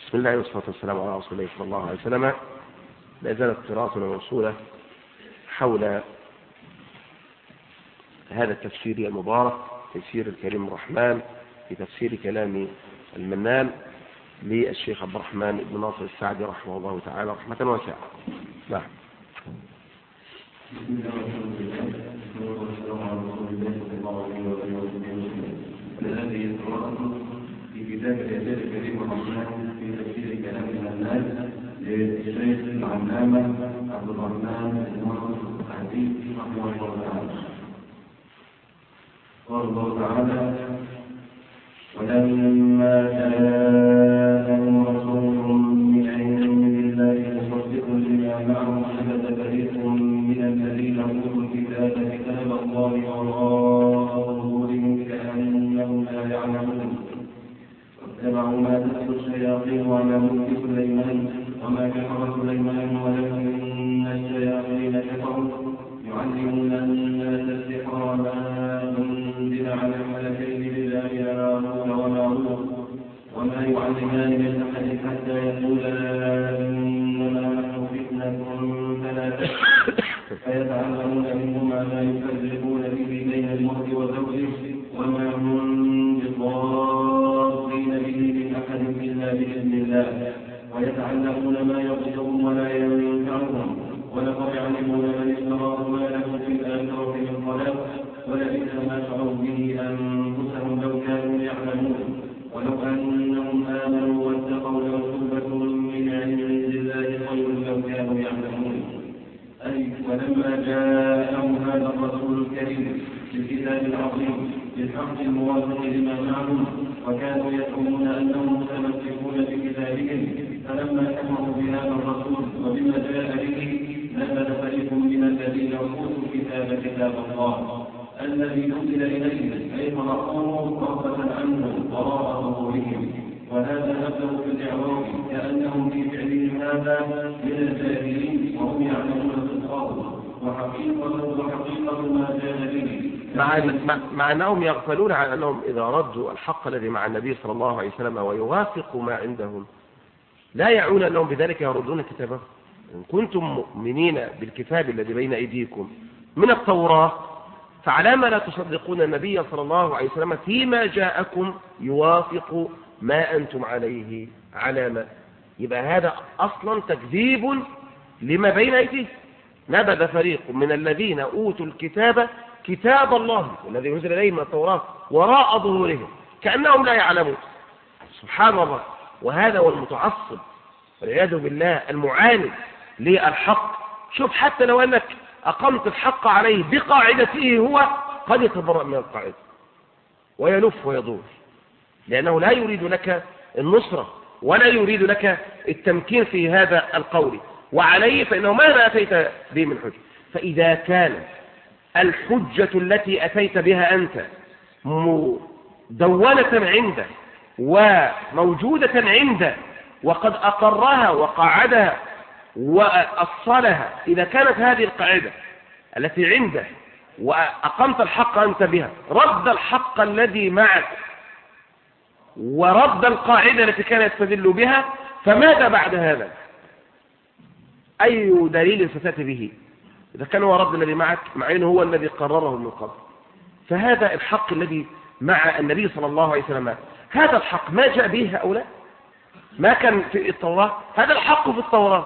بسم الله والصلاة والسلام على رسول الله صلى الله عليه وسلم. لا زالت قراءتنا موصولة حول هذا التفسير المبارك، تفسير الكريم الرحمن في تفسير كلام المنان للشيخ عبد الرحمن بن ناصر السعدي رحمه الله تعالى رحمة واسعة. نعم. هذه القراءة في كتاب الإعجاز الكريم الرحمن في تفسير كلام المنان للشيخ العلامة عبد الرحمن بن ناصر السعدي رحمه الله تعالى. قال الله تعالى: ولما جاءهم رسول من عند الله مصدق لما معهم نبذ فريق من الذين اوتوا الكتاب كتاب الله وراء ظهورهم كانهم لا يعلمون واتبعوا ما تتلو الشياطين على ملك سليمان وما كفر سليمان ولكن الشياطين كفروا يعلمون الناس السحر وما أنزل على الملكين ببابل هاروت وماروت وما يعلمان من أحد حتى يقولا إنما نحن فتنة فلا تكفر فيتعلمون منهما ما يفرقون به بين المرء وزوجه وما هم بضارين به من أحد إلا بإذن الله ويتعلمون ما يضرهم ولا ينفعهم ولقد علموا لمن اشتراه ما له في الآخرة من خلاق ولبئس ما شروا به أنفسهم لو كانوا يعلمون ولو أنهم آمنوا واتقوا لمثوبة من عند الله خير لو كانوا يعلمون. أي ولما جاءهم هذا الرسول الكريم بالكتاب العظيم بالحق الموافق لما معهم وكانوا يزعمون أنهم متمسكون بكتابهم فلما كفروا بهذا الرسول وبما جاء به نبذ فريق من الذين اوتوا الكتاب كتاب الله الذي نزل اليهم اي قرأوه رغبة عنهم وراء ظهورهم وهذا نبذه في الاعراب كانهم في فعلهم هذا من الجاهلين وهم يعلمون صدقه وحقيقة ما جاء به مع أنهم يغفلون عن أنهم إذا ردوا الحق الذي مع النبي صلى الله عليه وسلم ويوافقوا ما عندهم لا يعون أنهم بذلك يردون كتابه. إن كنتم مؤمنين بالكتاب الذي بين أيديكم من التوراة فعلى ما لا تصدقون النبي صلى الله عليه وسلم فيما جاءكم يوافق ما أنتم عليه علامة. يبقى هذا أصلا تكذيب لما بين أيديه. نبذ فريق من الذين أوتوا الكتاب كتاب الله الذي نزل إليهم من التوراة وراء ظهورهم كأنهم لا يعلمون. سبحان الله. وهذا هو المتعصب والعياذ بالله المعاند للحق. شوف حتى لو أنك أقمت الحق عليه بقاعدته هو قد يتبرأ من القاعدة ويلف ويدور لأنه لا يريد لك النصرة ولا يريد لك التمكين في هذا القول وعليه فإنه ماذا أتيت به من حجة. فإذا كان الحجة التي أتيت بها أنت مدونة عنده وموجودة عنده وقد أقرها وقعدها وأصلها، إذا كانت هذه القاعدة التي عنده وأقمت الحق أنت بها رد الحق الذي معك ورد القاعدة التي كان يستدل بها فماذا بعد هذا؟ أي دليل ستأتي به إذا كان هو رد الذي معك مع أنه هو الذي قرره من قبل؟ فهذا الحق الذي مع النبي صلى الله عليه وسلم هذا الحق ما جاء به هؤلاء ما كان في التوراة. هذا الحق في التوراة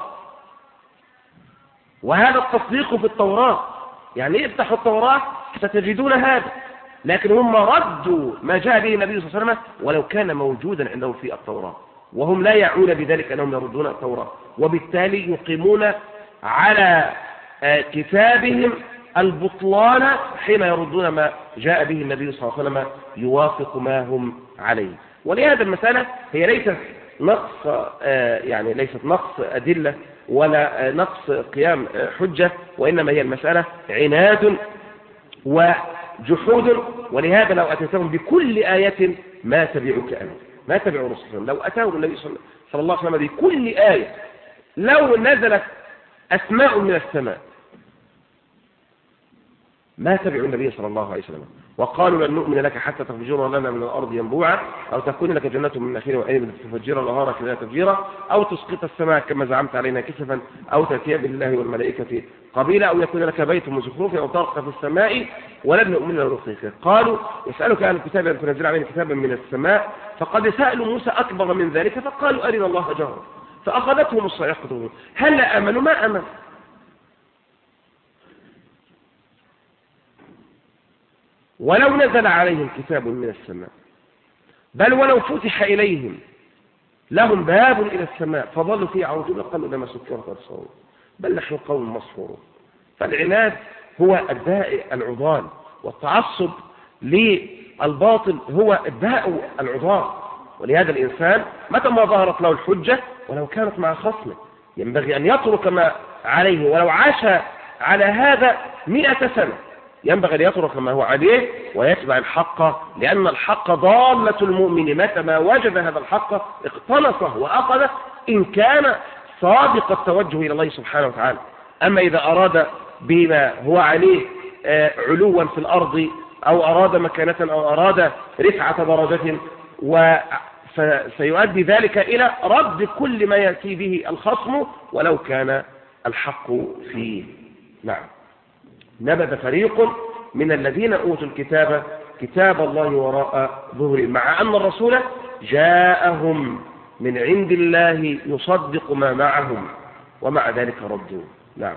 وهذا التصديق في التوراة. يعني افتحوا التوراة ستجدون هذا، لكن هم ردوا ما جاء به النبي صلى الله عليه وسلم ولو كان موجودا عندهم في التوراة وهم لا يعون بذلك أنهم يردون التوراة وبالتالي يقيمون على كتابهم البطلان حين يردون ما جاء به النبي صلى الله عليه وسلم يوافق ما هم عليه. ولهذا المسألة هي ليست نقص يعني ليست نقص أدلة ولا نقص قيام حجة، وإنما هي المسألة عناد وجحود. ولهذا لو أتيتهم بكل آية ما تبعوك أنت ما تبعوا رسولهم. لو أتاهم النبي صلى الله عليه وسلم بكل آية لو نزلت أسماء من السماء ما تبعوا النبي صلى الله عليه وسلم وقالوا لن نؤمن لك حتى تفجر لنا من الأرض ينبوعا أو تكون لك جنة من نخيل وعنب تفجر الأنهار خلالها تفجيرا أو تسقط السماء كما زعمت علينا كسفا أو تأتي بالله والملائكة قبيلا أو يكون لك بيت من زخرف أو ترقى في السماء ولن نؤمن لرقيك. قالوا يسألك أهل الكتاب أن تنزل علينا كتابا من السماء فقد سألوا موسى أكبر من ذلك فقالوا أرنا الله جهرا فأخذتهم الصيحة هل آمنوا ما آمنوا. ولو نزل عليهم كتاب من السماء بل ولو فتح إليهم لهم باب إلى السماء فظلوا فيه عرجون قالوا لما سكرت أبصارهم بل نحن قوم مسحورون. فالعناد هو الداء العضال والتعصب للباطل هو الداء العضال. ولهذا الإنسان متى ما ظهرت له الحجة ولو كانت مع خصمه ينبغي أن يترك ما عليه ولو عاش على هذا 100 سنة ينبغي أن يترك ما هو عليه ويتبع الحق لأن الحق ضالة المؤمن متى ما وجد هذا الحق اقتنصه وأخذه إن كان صادق التوجه إلى الله سبحانه وتعالى. أما إذا أراد بما هو عليه علوا في الأرض أو أراد مكانة أو أراد رفعة درجة فسيؤدي ذلك إلى رد كل ما يأتي به الخصم ولو كان الحق فيه. نعم. نبذ فريق من الذين أوتوا الكتاب كتاب الله وراء ظهرهم مع أن الرسول جاءهم من عند الله يصدق ما معهم ومع ذلك ردوا. نعم.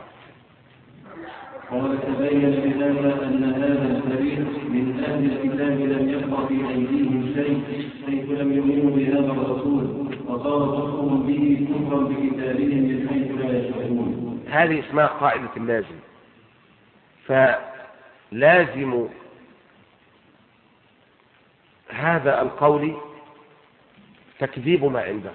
وتبين بهذا أن هذا الفريق من أهل الكتاب لم يبق في أيديهم شيء حيث لم يؤمنوا بهذا الرسول وصار كفرهم به كفرا بكتابهم من حيث لا يشعرون. هذه اسمها قاعدة اللازم. فلازم هذا القول تكذيب ما عنده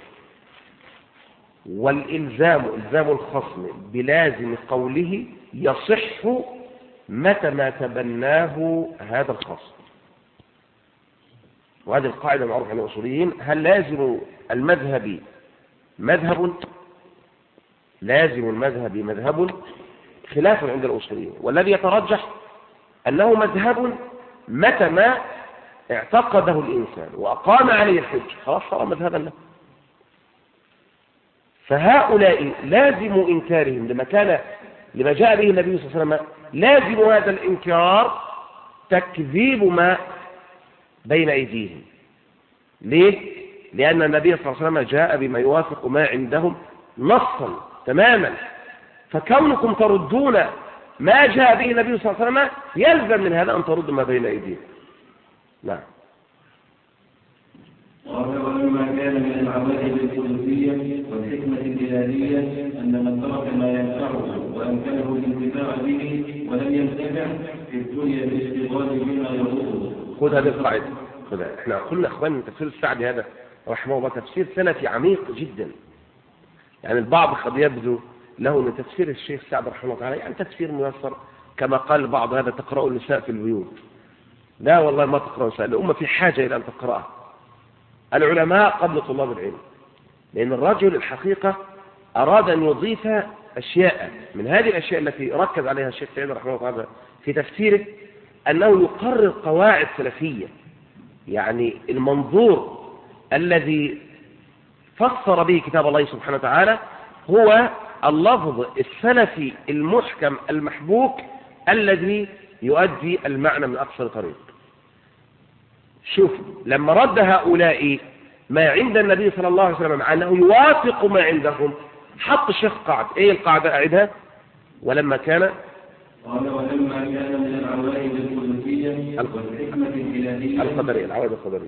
والإلزام إلزام الخصم بلازم قوله يصح متى ما تبناه هذا الخصم. وهذه القاعدة معروفة عند الأصوليين. هل لازم المذهب مذهب؟ لازم المذهب مذهب خلاف عند الأصوليين والذي يترجح أنه مذهب متى ما اعتقده الإنسان وأقام عليه الحج خلاص صار مذهبا له. فهؤلاء لازم إنكارهم لما جاء به النبي صلى الله عليه وسلم لازم هذا الإنكار تكذيب ما بين أيديهم. ليه؟ لأن النبي صلى الله عليه وسلم جاء بما يوافق ما عندهم نصا تماما. فكونكم تردون ما جاء به النبي صلى الله عليه وسلم يلزم من هذا أن تردوا ما بين أيديهم. نعم. ولما كان من العوائد القدسية والحكمة الإلهية أن من ترك ما ينفعه وأمكنه الانتفاع به ولم ينتفع في الدنيا بالاشتغال بما يضره. خذ هذه القاعدة. احنا قلنا اخوان من تفسير السعدي هذا رحمه الله تفسير سلفي عميق جدا. يعني البعض قد يبدو له من تفسير الشيخ سعد رحمه الله تعالى يعني تفسير ميسر كما قال البعض هذا تقرأ النساء في البيوت. لا والله ما تقرأ النساء، الأمة في حاجة إلى أن تقرأها. العلماء قبل طلاب العلم لأن الرجل الحقيقة أراد أن يضيف أشياء من هذه الأشياء التي ركز عليها الشيخ سعيد رحمه الله تعالى في تفسيره أنه يقرر قواعد سلفية. يعني المنظور الذي فسر به كتاب الله سبحانه وتعالى هو اللفظ السلفي المحكم المحبوك الذي يؤدي المعنى من أقصر طريق. شوف لما رد هؤلاء ما عند النبي صلى الله عليه وسلم مع أنه يوافق ما عندهم حط الشيخ قاعدة. إيه القاعدة أعدها؟ ولما كان قال ولما كان من العوائد القدسية والحكمة الإلهية القدرية العوائد القدرية.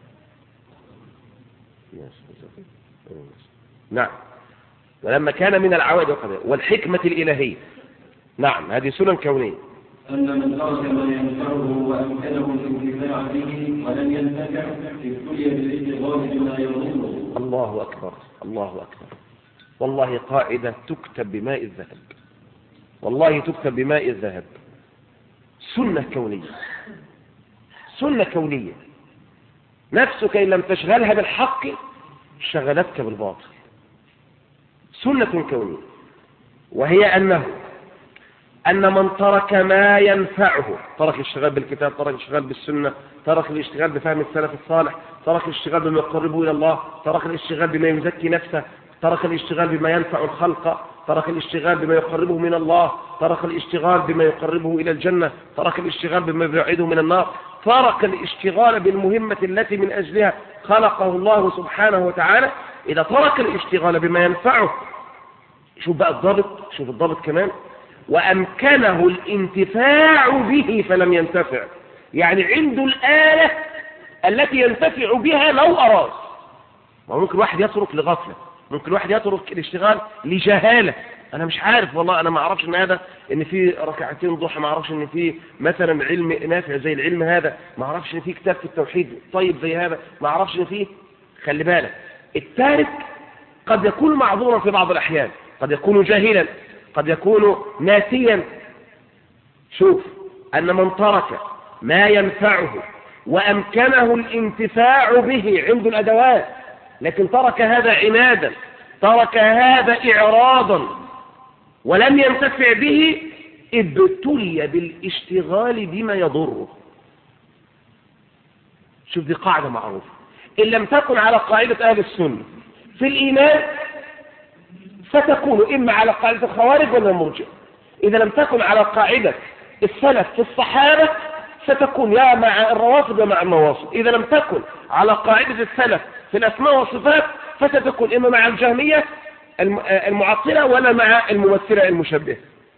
نعم. ولما كان من العوائد القدرية والحكمة الإلهية. نعم هذه سنن كونية. أن من ترك ما ينفعه وأمكنه الانتفاع به ولم ينتفع ابتلي بالاشتغال بما يضره. الله أكبر الله أكبر. والله قاعدة تكتب بماء الذهب. والله تكتب بماء الذهب. سنة كونية. سنة كونية. نفسك إن لم تشغلها بالحق شغلتك بالباطل. سنة كونية وهي أنه أن من ترك ما ينفعه، ترك الاشتغال بالكتاب، ترك الاشتغال بالسنة، ترك الاشتغال بفهم السلف الصالح، ترك الاشتغال بما يقربه إلى الله، ترك الاشتغال بما يزكي نفسه، ترك الاشتغال بما ينفع الخلق، ترك الاشتغال بما يقربه من الله، ترك الاشتغال بما يقربه إلى الجنة، ترك الاشتغال بما يبعده من النار، ترك الاشتغال بالمهمة التي من أجلها خلقه الله سبحانه وتعالى. إذا ترك الاشتغال بما ينفعه، شوف بقى الضابط، شوف الضابط كمان، وأمكنه الانتفاع به فلم ينتفع، يعني عنده الآلة التي ينتفع بها لو أراد. ممكن واحد يترك لغفلة، ممكن واحد يترك الاشتغال لجهالة، أنا مش عارف والله، أنا ما أعرفش إن هذا، إن في ركعتين ضحى، ما أعرفش إن في مثلا علم نافع زي العلم هذا، ما أعرفش إن في كتاب في التوحيد طيب زي هذا، ما أعرفش إن في. خلي بالك، التارك قد يكون معذورا في بعض الأحيان، قد يكون جاهلا، قد يكون ناسيا. شوف، أن من ترك ما ينفعه وأمكنه الانتفاع به عنده الأدوات، لكن ترك هذا عنادا، ترك هذا إعراضا ولم ينتفع به، ابتلي بالاشتغال بما يضره. شوف، دي قاعدة معروفة، إن لم تكن على قاعدة أهل السنة في الإيمان فتكون إما على قاعدة الخوارج ولا المرجئة. إذا لم تكن على قاعدة السلف في الصحابة ستكون يا مع الروافض ومع النواصب. إذا لم تكن على قاعدة السلف في الأسماء والصفات فستكون إما مع الجهمية المعطلة ولا مع الممثلة المشبهة.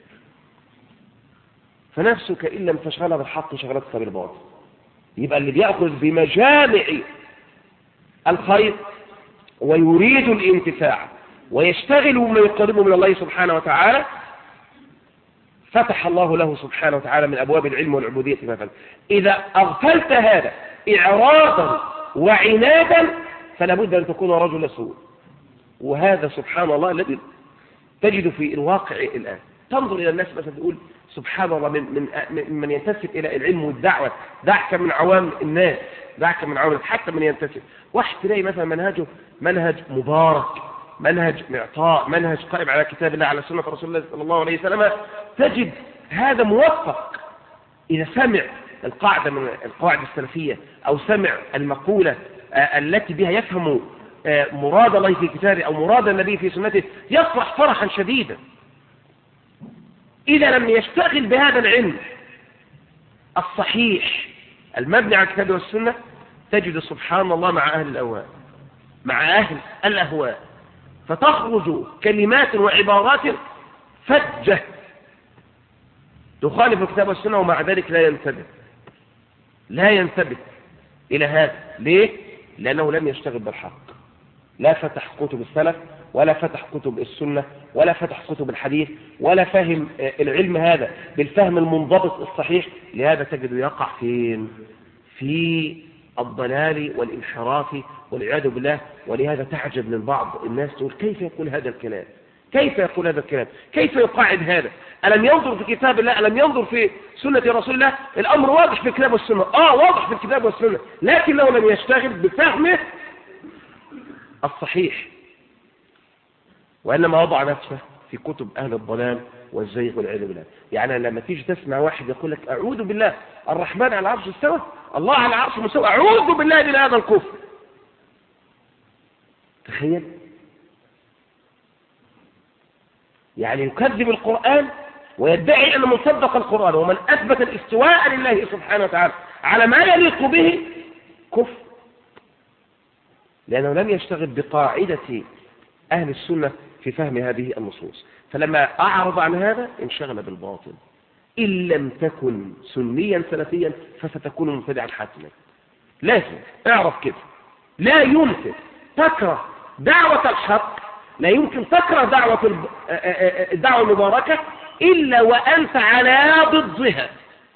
فنفسك إن لم تشغلها بالحق شغلتك بالباطل. يبقى اللي بيأخذ بمجامع الخير ويريد الانتفاع ويشتغل بما يقربه من الله سبحانه وتعالى، فتح الله له سبحانه وتعالى من أبواب العلم والعبودية مثلا. إذا أغفلت هذا إعراضا وعنادا فلا بد أن تكون رجل سوء. وهذا سبحان الله الذي تجد في الواقع الآن. تنظر إلى الناس مثلا تقول سبحان الله، من ينتسب إلى العلم والدعوة، دعك من عوام الناس، دعك من عوام حتى من ينتسب. واحد تلاقي مثلا منهجه منهج مبارك، منهج معطاء، منهج قائم على كتاب الله، على سنة رسول الله صلى الله عليه وسلم، تجد هذا موفق. إذا سمع القاعدة من القواعد السلفية أو سمع المقولة التي بها يفهم مراد الله في كتابه أو مراد النبي في سنته، يفرح فرحا شديدا. إذا لم يشتغل بهذا العلم الصحيح المبني على الكتاب والسنة، تجد سبحان الله مع أهل الأهواء، مع أهل الأهواء، فتخرج كلمات وعبارات فجة تخالف الكتاب والسنة، ومع ذلك لا ينتبه إلى هذا. ليه؟ لأنه لم يشتغل بالحق، لا فتح كتب السلف ولا فتح كتب السنة ولا فتح كتب الحديث ولا فهم العلم هذا بالفهم المنضبط الصحيح. لهذا تجد يقع في الضلال والانحراف والعياذ بالله. ولهذا تعجب من بعض الناس تقول كيف يقول هذا الكلام، كيف يقول هذا الكلام، كيف يقاعد هذا؟ ألم ينظر في كتاب الله؟ ألم ينظر في سنة رسول الله؟ الأمر واضح في الكتاب والسنة، واضح في الكتاب والسنة، لكن لو لم يشتغل بفهمه الصحيح، وإنما وضع نفسه في كتب أهل الضلال والزيغ والعياذ بالله. يعني لما تيجي تسمع واحد يقول لك أعوذ بالله الرحمن على العرش استوى، الله على العرش مستوى، أعوذ بالله من هذا الكفر. تخيل، يعني يكذب القرآن ويدعي أنه مصدق القرآن، ومن أثبت الاستواء لله سبحانه وتعالى على ما يليق به كفر، لأنه لم يشتغل بقاعدة أهل السنة في فهم هذه النصوص. فلما أعرض عن هذا انشغل بالباطل. إن لم تكن سنيا سلفيا فستكون مبتدعا حتما. لازم اعرف كده، لا يمكن تكره دعوة الحق، لا يمكن تكره الدعوة المباركة إلا وأنت على ضدها.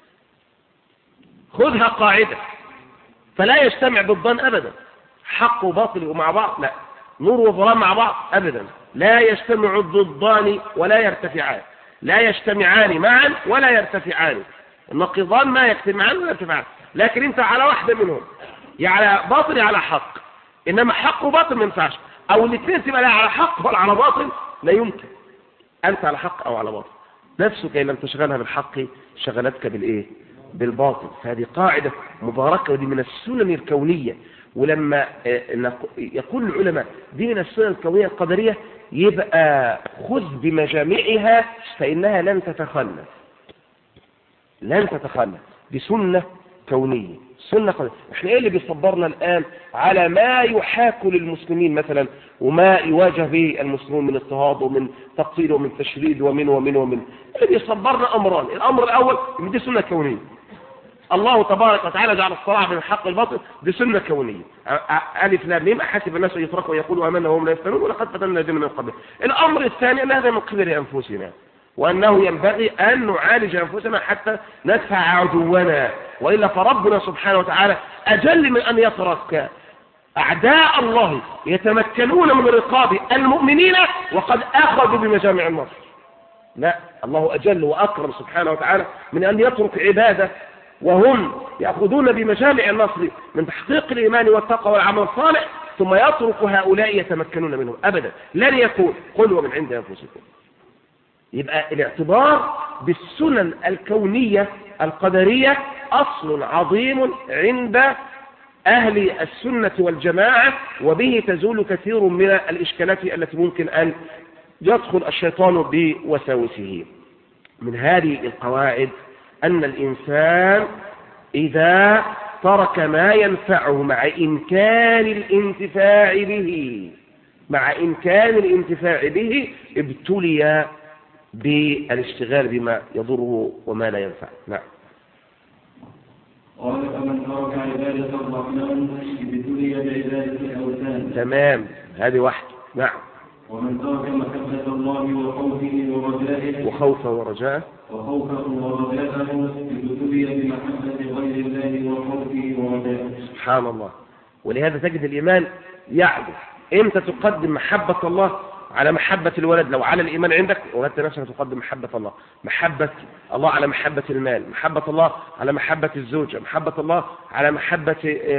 خذها قاعدة، فلا يجتمع ضدان أبدا، حق وباطل ومع بعض لا، نور وظلام مع بعض أبدا، لا يجتمع الضدان ولا يرتفعان، لا يجتمعان معا ولا يرتفعان، النقيضان ما يجتمعان ولا يرتفعان، لكن انت على واحدة منهم، يا على باطل يا على حق. إنما حق وباطل ما ينفعش، أو الاثنين تبقى لا على حق ولا على باطل، لا يمكن. أنت على حق أو على باطل. نفسك إن لم تشغلها بالحق شغلتك بالإيه؟ بالباطل. فهذه قاعدة مباركة، ودي من السنن الكونية. ولما يقول العلماء دي من السنن الكونية القدرية، يبقى خذ بمجامعها فإنها لن تتخلف، لن تتخلف. دي سنة كونية، سنة قدرية. احنا ايه اللي بيصبرنا الآن على ما يحاك للمسلمين مثلا، وما يواجه به المسلمون من اضطهاد ومن تقصير ومن تشريد ومن اللي بيصبرنا أمران. الأمر الأول دي سنة كونية، الله تبارك وتعالى جعل الصراع بين الحق والباطل، دي سنة كونية. ألف لام ميم، أحسب الناس أن يتركوا ويقولوا آمنا وهم لا يفتنون ولقد فتنا الذين من قبلهم. الأمر الثاني أن هذا من قبل أنفسنا، وأنه ينبغي أن نعالج أنفسنا حتى ندفع عدونا، وإلا فربنا سبحانه وتعالى أجل من أن يترك أعداء الله يتمكنون من رقاب المؤمنين وقد أخذوا بمجامع النصر. لا، الله أجل وأكرم سبحانه وتعالى من أن يترك عباده وهم يأخذون بمجامع النصر من تحقيق الإيمان والتقوى والعمل الصالح، ثم يترك هؤلاء يتمكنون منهم. أبدا لن يكون قلوة من عند أنفسكم. يبقى الاعتبار بالسنن الكونية القدرية أصل عظيم عند أهل السنة والجماعة، وبه تزول كثير من الإشكالات التي ممكن أن يدخل الشيطان بوساوسه. من هذه القواعد أن الإنسان إذا ترك ما ينفعه مع إمكان الانتفاع به ابتلي بالاشتغال بما يضره وما لا ينفع. نعم. قال فمن ترك عبادة الرحمن ابتلي بعبادة الأوثان. تمام، هذه واحدة. نعم. ومن ترك محبة الله وخوفه ورجاءه ابتلي بمحبة غير الله وخوفه ورجاءه. سبحان الله. ولهذا تجد الإيمان يعدل. إمتى تقدم محبة الله على محبة الولد؟ لو على الإيمان عندك وجدت نفسك تقدم محبة الله على محبة المال، محبة الله على محبة الزوجة، محبة الله على محبة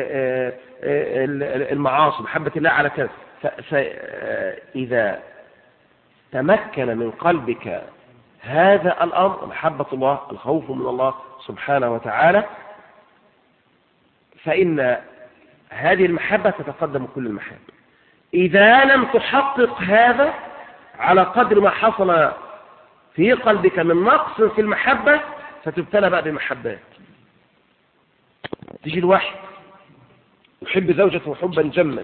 المعاصي، محبة الله على كذا. فإذا تمكن من قلبك هذا الأمر، محبة الله، الخوف من الله سبحانه وتعالى، فإن هذه المحبة تتقدم كل المحبة. إذا لم تحقق هذا على قدر ما حصل في قلبك من نقص في المحبة، فتبتلى بقى بمحبات. تيجي الواحد يحب زوجته حبا جما،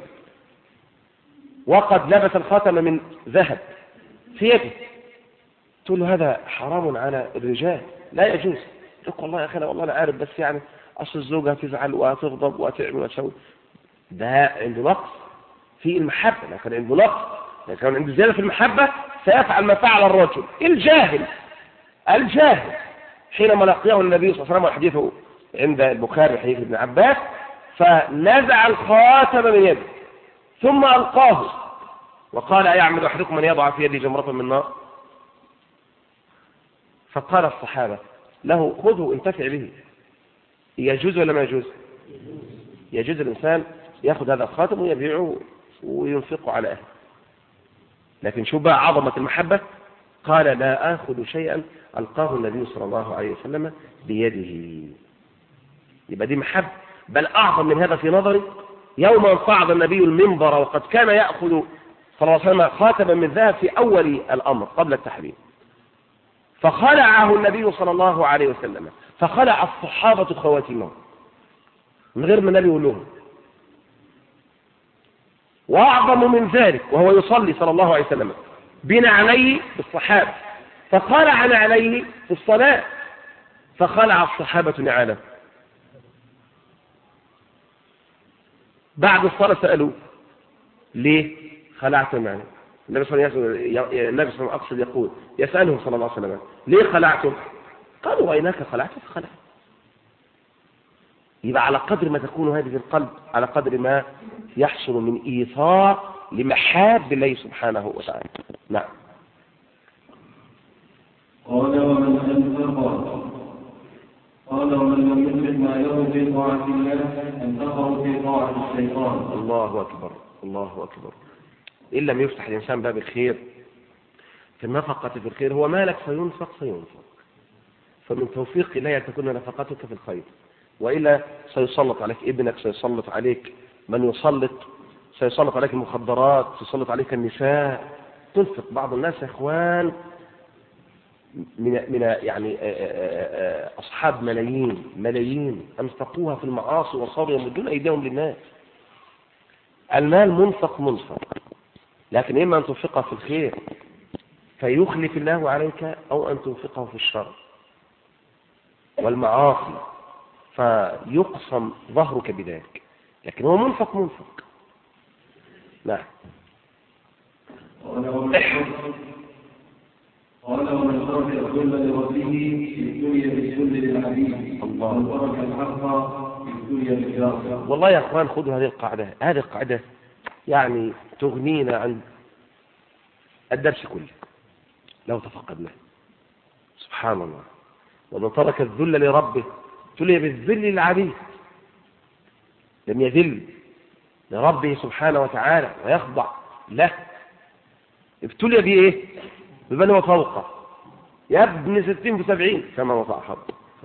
وقد لبس الخاتم من ذهب في يده، تقول له هذا حرام على الرجال، لا يجوز. تقول والله يا أخي والله أنا عارف، بس يعني أصل الزوجة هتزعل وهتغضب وهتعمل وتسوي. ده عنده نقص في المحبة، لكن عنده نقص، لكن عنده زيادة في المحبة سيفعل ما فعل الرجل الجاهل حينما لقيه النبي صلى الله عليه وسلم، وحديثه عند البخاري حديث ابن عباس، فنزع الخاتم من يده ثم ألقاه وقال أيعمد أحدكم أن يضع في يدي جمرة من نار؟ فقال الصحابة له خذه انتفع به. يجوز ولا ما يجوز؟ يجوز الإنسان يأخذ هذا الخاتم ويبيعه وينفقه على أهله. لكن شو بقى عظمة المحبة؟ قال لا آخذ شيئا ألقاه النبي صلى الله عليه وسلم بيده. يبقى دي محبة. بل أعظم من هذا في نظري يوم صعد النبي المنبر وقد كان يأخذ صلى الله عليه وسلم خاتما من ذهب في أول الأمر قبل التحريم، فخلعه النبي صلى الله عليه وسلم، فخلع الصحابة خواتمهم من غير ما النبي يقول لهم. وأعظم من ذلك وهو يصلي صلى الله عليه وسلم بنعليه بالصحابة، فخلع نعليه في الصلاة، فخلع الصحابة نعاله. بعد الصلاة سألوا ليه خلعتم نعله؟ النبي صلى الله عليه وسلم أقصد يقول يسألهم صلى الله عليه وسلم ليه خلعتم؟ قالوا وإنك خلعت فخلعت. يبقى على قدر ما تكون هذه في القلب على قدر ما يحصل من إيثار لمحاب الله سبحانه وتعالى. نعم. قال ومن لم يدرك ما يرد في طاعة الله انتقر في طاعة الشيطان. الله أكبر الله أكبر. إن لم يفتح الإنسان باب الخير في النفقة في الخير، هو مالك سينفق. فمن توفيق الله أن تكون نفقتك في الخير، وإلا سيسلط عليك ابنك، سيسلط عليك من يسلط، سيسلط عليك المخدرات، سيسلط عليك النساء. تنفق. بعض الناس يا إخوان من يعني أصحاب ملايين أنفقوها في المعاصي وصاروا يمدون أيديهم للناس. المال منفق، لكن إما أن تنفقه في الخير فيخلف الله عليك، أو أن تنفقه في الشر والمعاصي فيقسم ظهرك بذلك، لكن هو منفق. نعم. قال ومن ترك الذل لربه في الدنيا بالذل للعبيد، ومن ترك الحق في الدنيا بالكرامه. والله يا اخوان خذوا هذه القاعده يعني تغنينا عن الدرس كله لو تفقدناه. سبحان الله. ومن ترك الذل لربه ابتلي بالذل للعبيد. لم يذل لربه سبحانه وتعالى ويخضع له، ابتلي بإيه؟ بمن هو فوقه، يا ابن 60 و70 كما وضع حظ،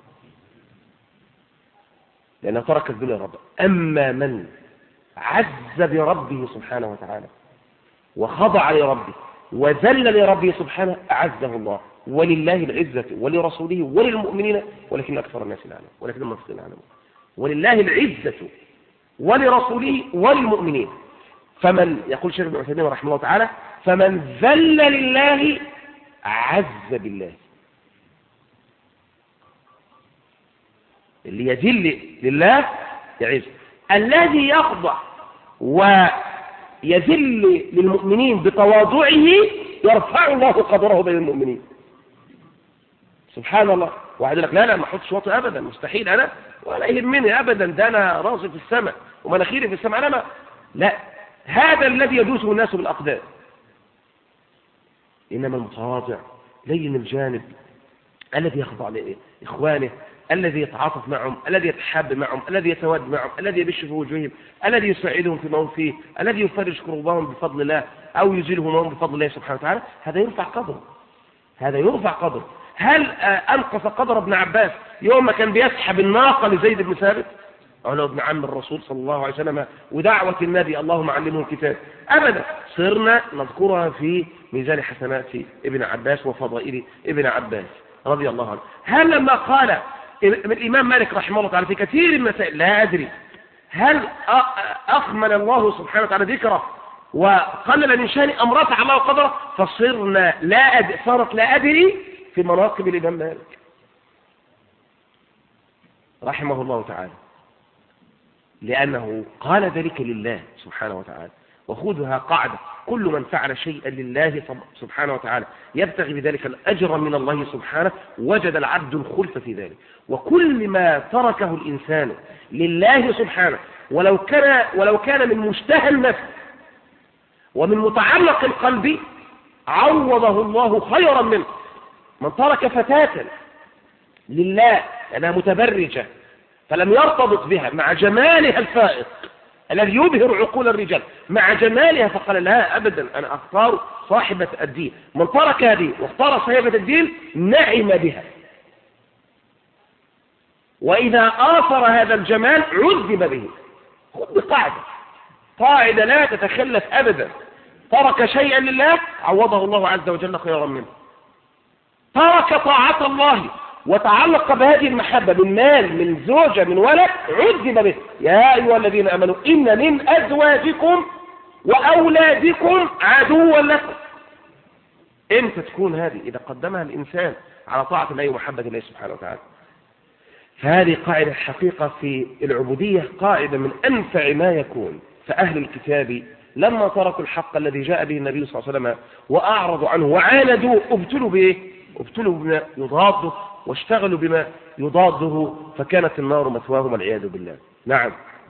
لأنه ترك الذل لربه. أما من عز بربه سبحانه وتعالى وخضع لربه وذل لربه سبحانه أعزه الله. ولله العزة ولرسوله وللمؤمنين ولكن أكثر الناس لا يعلمون، ولكن المنافقين لا يعلمون. ولله العزة ولرسوله وللمؤمنين. فمن يقول شيخ ابن عثيمين رحمه الله تعالى: فمن ذل لله عز بالله. اللي يذل لله يعز. الذي يخضع ويذل للمؤمنين بتواضعه يرفع الله قدره بين المؤمنين. سبحان الله. واحد يقول لك: لا ما احطش وطي ابدا، مستحيل، انا ولا يهمني ابدا، ده انا راسي في السماء ومناخيري في السماء، انا لا. هذا الذي يدوسه الناس بالاقدام. انما المتواضع لين الجانب، الذي يخضع لاخوانه، الذي يتعاطف معهم، الذي يتحاب معهم، الذي يتود معهم، الذي يبش في وجوههم، الذي يساعدهم فيما هم فيه، الذي يفرج كربهم بفضل الله او يزيلهم بفضل الله سبحانه وتعالى، هذا يرفع قدره. هل انقص قدر ابن عباس يوم ما كان بيسحب الناقه لزيد بن ثابت، أو ابن عم الرسول صلى الله عليه وسلم ودعوة النبي اللهم علمه الكتاب؟ أبدا. صرنا نذكرها في ميزان حسنات ابن عباس وفضائل ابن عباس رضي الله عنه. هل لما قال الإمام مالك رحمه الله تعالى في كثير من المسائل لا أدري، هل أخمل الله سبحانه وتعالى ذكره وقلل من شأن أم رفع الله قدره؟ فصرنا صارت لا أدري في مناقب الإمام مالك رحمه الله تعالى، لأنه قال ذلك لله سبحانه وتعالى. وخذها قاعدة: كل من فعل شيئا لله سبحانه وتعالى يبتغي بذلك الأجر من الله سبحانه وجد العبد الخلف في ذلك. وكل ما تركه الإنسان لله سبحانه ولو كان من مشتهى النفس ومن متعلق القلب عوضه الله خيرا منه. من ترك فتاة لله لأنها متبرجة فلم يرتبط بها مع جمالها الفائق الذي يبهر عقول الرجال، مع جمالها، فقال: لا أبدا، أنا أختار صاحبة الدين. من ترك هذه واختار صاحبة الدين نعم بها، وإذا آثر هذا الجمال عذب به. خذ قاعدة لا تتخلف أبدا: ترك شيئا لله عوضه الله عز وجل خيرا منه. ترك طاعة الله وتعلق بهذه المحبة من مال، من زوجة، من ولد، عذب به. يا أيها الذين آمنوا إن من أزواجكم وأولادكم عدوا لكم. إمتى تكون هذه؟ إذا قدمها الإنسان على طاعة الله ومحبة الله سبحانه وتعالى. فهذه قاعدة الحقيقة في العبودية، قاعدة من أنفع ما يكون. فأهل الكتاب لما تركوا الحق الذي جاء به النبي صلى الله عليه وسلم وأعرضوا عنه وعاندوا، ابتلوا بإيه؟ ابتلوا بما يضاده واشتغلوا بما يضاده، فكانت النار مثواهم والعياذ بالله. نعم.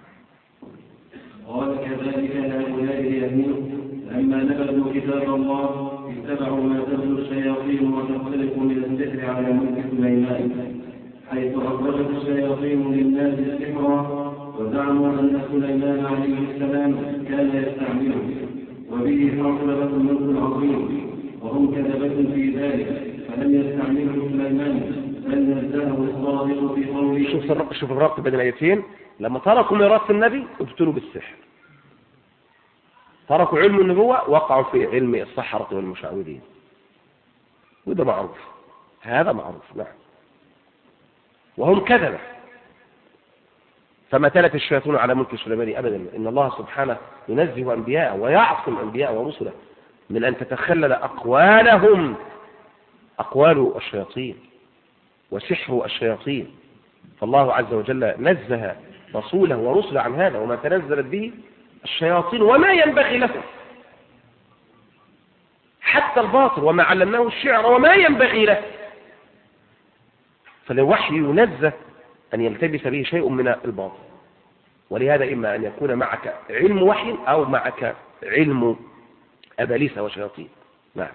قال: كذلك هؤلاء اليمين لما نبذوا كتاب الله اتبعوا ما تتلو الشياطين وتختلف من السحر على ملك سليمان، حيث أخرجت الشياطين للناس السحر وزعموا أن سليمان عليه السلام كان يستعمله، وبه حصل له الملك العظيم. وهم كذبة في ذلك فلم يستعملوا سليمان بل نزهه الصادق في قوله. شوف الربط بين الآيتين. لما تركوا ميراث النبي ابتلوا بالسحر، تركوا علم النبوة وقعوا في علم السحرة والمشعوذين، وده معروف، هذا معروف. نعم. وهم كذبة، فما تلت الشياطين على ملك سليمان أبدا. إن الله سبحانه ينزه أنبياء ويعصم أنبياء ورسله من أن تتخلل أقوالهم أقوال الشياطين وسحر الشياطين. فالله عز وجل نزه رسوله ورسله عن هذا، وما تنزلت به الشياطين وما ينبغي له، حتى الباطل وما علمناه الشعر وما ينبغي له. فالوحي ينزه أن يلتبس به شيء من الباطل. ولهذا إما أن يكون معك علم وحي أو معك علم أباليس وشياطين. نعم.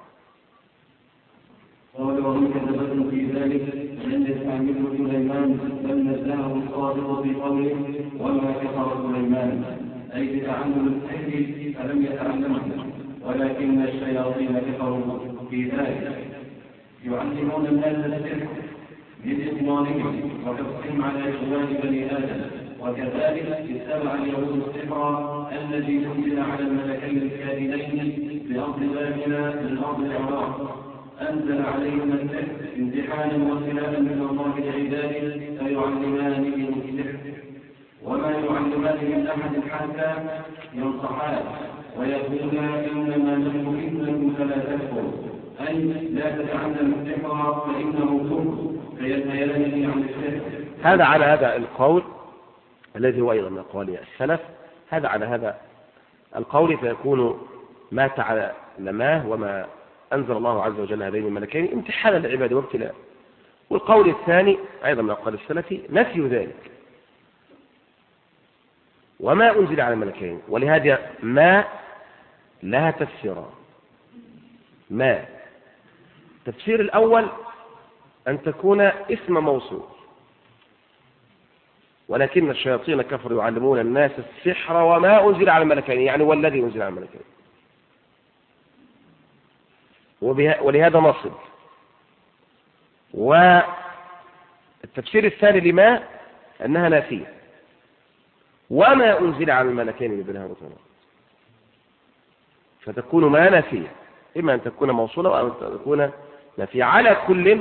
قال وهم كذبة في ذلك لم يستعمله سليمان بل نزهه الصادق في قوله وما كفر سليمان، أي بتعلم السحر فلم يتعلمه ولكن الشياطين كفروا في ذلك يعلمون الناس السحر بإضمانهم وحفظهم على إخوان بني آدم. وكذلك اتبع اليهود السحر الذي أنزل على الملكين الكائنين بأرض بابل من أرض العراق، أنزل عليهم السحر امتحانا وابتلاء من الله لعباده فيعلمانهم السحر وما يعلمان من أحد حتى ينصحان ويقولان إنما نحن فتنة فلا تكفر، أي لا تتعلم السحر فإنه كفر فينهيانه عن السحر. هذا على هذا القول الذي هو أيضا من أقوال السلف، هذا على هذا القول فيكون ما تعلماه وما أنزل الله عز وجل هذين الملكين امتحانا للعباد وابتلاء. والقول الثاني أيضا من أقوال السلف نفي ذلك وما أنزل على الملكين. ولهذا ما لها تفسيران. ما التفسير الأول أن تكون اسم موصول، ولكن الشياطين كفروا يعلمون الناس السحر وما أنزل على الملكين، يعني والذي أنزل على الملكين. ولهذا نصب. والتفسير الثاني لما أنها نافية وما أنزل على الملكين ببابل هاروت وماروت، فتكون ما نافية، إما أن تكون موصولة أو أن تكون نافية. على كل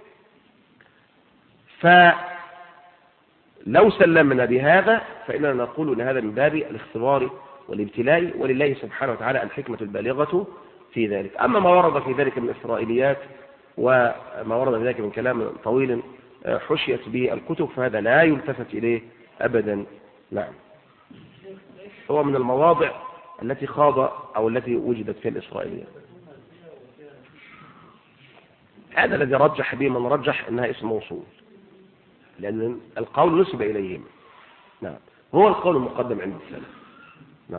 فلو سلمنا بهذا فإننا نقول أن هذا من باب الاختبار والابتلاء، ولله سبحانه وتعالى الحكمة البالغة في ذلك. أما ما ورد في ذلك من إسرائيليات وما ورد في ذلك من كلام طويل حشيت به الكتب فهذا لا يلتفت إليه أبدا. نعم. هو من المواضع التي خاض أو التي وجدت في الإسرائيليات. هذا الذي رجح به من رجح أنها اسم موصول، لأن القول نسب إليهم. نعم. هو القول المقدم عند السلف. نعم.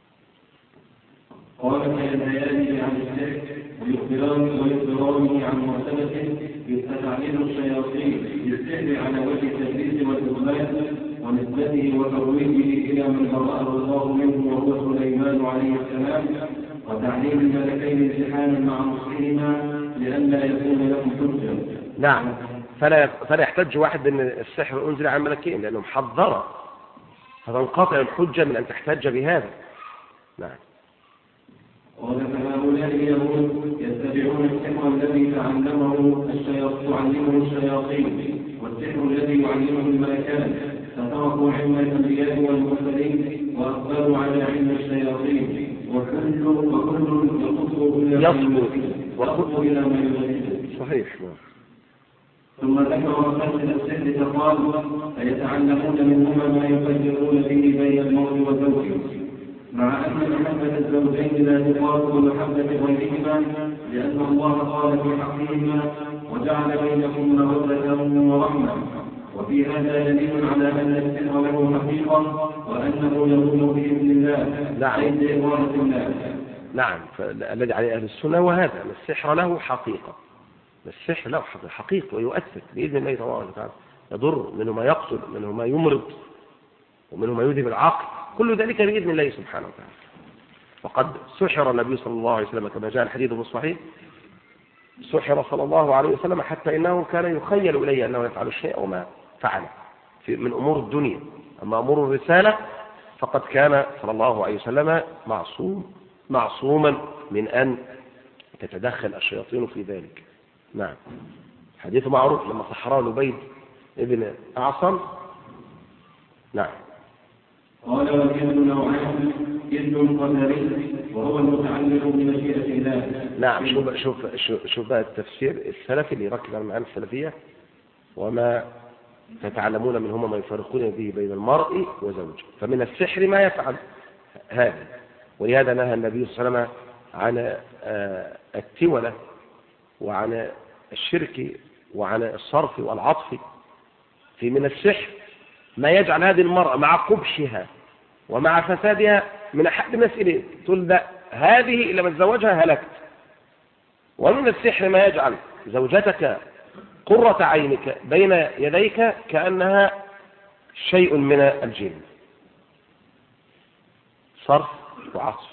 قال فينهيانه عن السحر ويخبرانه عن مرتبته بتعليم الشياطين بالسحر على وجه التدليس والإضلال ونسبته وترويجه إلى من برأه الله منه وهو سليمان عليه السلام، وتعليم الملكين امتحانا مع مسلمهما لئلا يكون لهم حجة. نعم. فلا يحتج واحد بأن السحر أنزل على الملكين لأنهم حذر، فتنقطع الحجة من أن تحتج بهذا. نعم. وهؤلاء اليهود يتبعون السحر الذي تعلمه الشياطين والسحر الذي يعلمه الملكان، فتركوا علم الأنبياء والمرسلين وأقبلوا على علم الشياطين، وكل يصبو إلى ما يريد. صحيح. ثم ذكر خمسة السحر فقال فيتعلمون منهما ما يفرقون به بين المرء وزوجه، مع أن محبة الزوجين لا تقاس بمحبة غيرهما، لأن الله قال في حقهما وجعل بينكم مودة ورحمة. وفي هذا دليل على أن السحر له حقيقة وأنه يكون بإذن الله. نعم. عند إرادة الله. نعم. فالذي عليه أهل السنة وهذا أن السحر له حقيقة، السحر له حقيقة ويؤثر بإذن الله تبارك وتعالى، يضر، منه ما يقتل، منه ما يمرض، ومنه ما يذهب العقل، كل ذلك بإذن الله سبحانه وتعالى. وقد سحر النبي صلى الله عليه وسلم كما جاء الحديث في الصحيح، سحر صلى الله عليه وسلم حتى إنه كان يخيل إليه أنه يفعل الشيء وما فعله من أمور الدنيا. أما أمور الرسالة فقد كان صلى الله عليه وسلم معصوما من أن تتدخل الشياطين في ذلك. نعم، حديث معروف لما سحره لبيد ابن أعصم. نعم. قال والإذن نوعان، إذن قدري وهو المتعلق بمشيئة الله. نعم. شوف بقى التفسير السلفي اللي يركز على المعاني السلفية. وما تتعلمون منهما ما يفرقون به بين المرء وزوجه، فمن السحر ما يفعل هذا، ولهذا نهى النبي صلى الله عليه وسلم عن التولة وعن الشرك وعن الصرف والعطف. في من السحر ما يجعل هذه المرأة مع قبحها ومع فسادها من أحد مسئلين تقول لا هذه إلا من زوجها هلكت. ومن السحر ما يجعل زوجتك قرة عينك بين يديك كأنها شيء من الجن، صرف وعطف.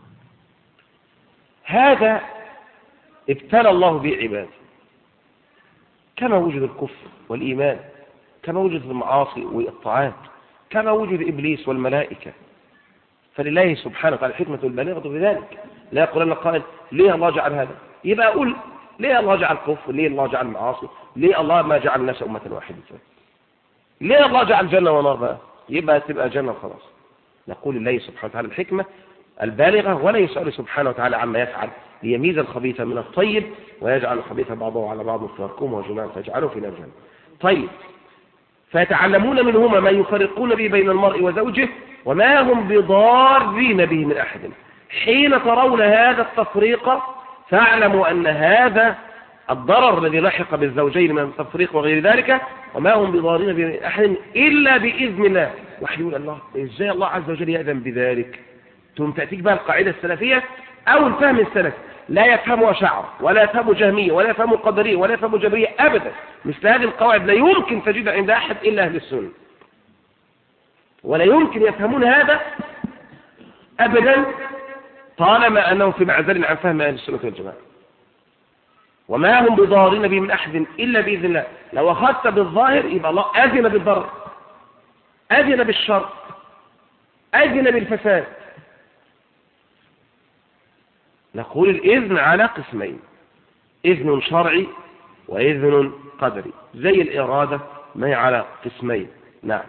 هذا ابتلى الله به عباده، كما وجد الكفر والإيمان، كما وجد المعاصي والطاعات، كما وجد إبليس والملائكة. فلله سبحانه وتعالى الحكمة البالغة في ذلك. لا يقول لنا قائل ليه الله جعل هذا؟ يبقى أقول ليه الله جعل الكفر؟ ليه الله جعل المعاصي؟ ليه الله ما جعل الناس أمة واحدة؟ ليه الله جعل جنة ونار بقى؟ يبقى تبقى جنة خلاص. نقول لله سبحانه وتعالى الحكمة البالغة، ولا يسأل سبحانه وتعالى عما يفعل ليميز الخبيث من الطيب ويجعل الخبيث بعضه على بعض فيركمه وجميعا فيجعله في نار جهنم. طيب، فيتعلمون منهما ما يفرقون به بين المرء وزوجه وما هم بضارين به من أحد. حين ترون هذا التفريق فاعلموا أن هذا الضرر الذي لحق بالزوجين من التفريق وغير ذلك وما هم بضارين به من أحد إلا بإذن الله. وحيقول الله إزاي الله عز وجل يأذن بذلك؟ ثم تأتيك بقى القاعدة السلفية أو الفهم السلفي، لا يفهم شعر ولا يفهم جهمية ولا يفهم قدرية ولا يفهم جبرية أبدا. مثل هذه القواعد لا يمكن تجد عند أحد إلا أهل السنة، ولا يمكن يفهمون هذا أبدا طالما أنهم في معزل عن فهم أهل السنة والجماعة. وما هم بضارين به من أحد إلا بإذن الله. لو أخذت بالظاهر يبقى الله أذن بالضرر، أذن بالشر، أذن بالفساد. نقول الإذن على قسمين، إذن شرعي وإذن قدري، زي الإرادة ما هي على قسمين. نعم،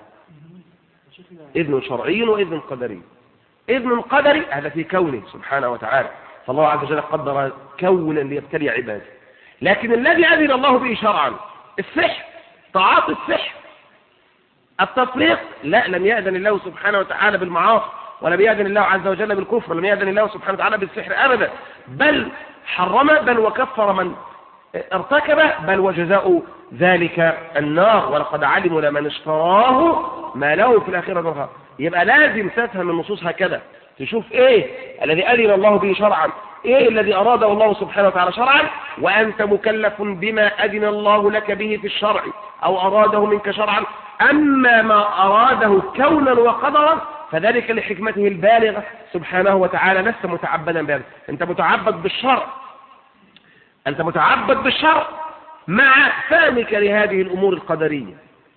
إذن شرعي وإذن قدري. إذن قدري هذا في كونه سبحانه وتعالى، فالله عز وجل قدر كونا ليبتلي عباده. لكن الذي أذن الله به شرعا السحر، تعاطي السحر، التفريق، لا، لم يأذن الله سبحانه وتعالى بالمعاصي، ولم يأذن الله عز وجل بالكفر، ولم يأذن الله سبحانه وتعالى بالسحر أبدا، بل حرم بل وكفر من ارتكبه، بل وجزاء ذلك النار، ولقد علموا لمن اشتراه ما له في الآخرة من خلاق. يبقى لازم تفهم النصوص هكذا، تشوف ايه الذي أذن الله به شرعا، ايه الذي أراده الله سبحانه وتعالى شرعا، وأنت مكلف بما أذن الله لك به في الشرع أو أراده منك شرعا. أما ما أراده كونا وقدرا فذلك لحكمته البالغة سبحانه وتعالى، لست متعبدا بهذا. أنت متعبد بالشرع، أنت متعبد بالشرع مع فهمك لهذه الأمور القدرية،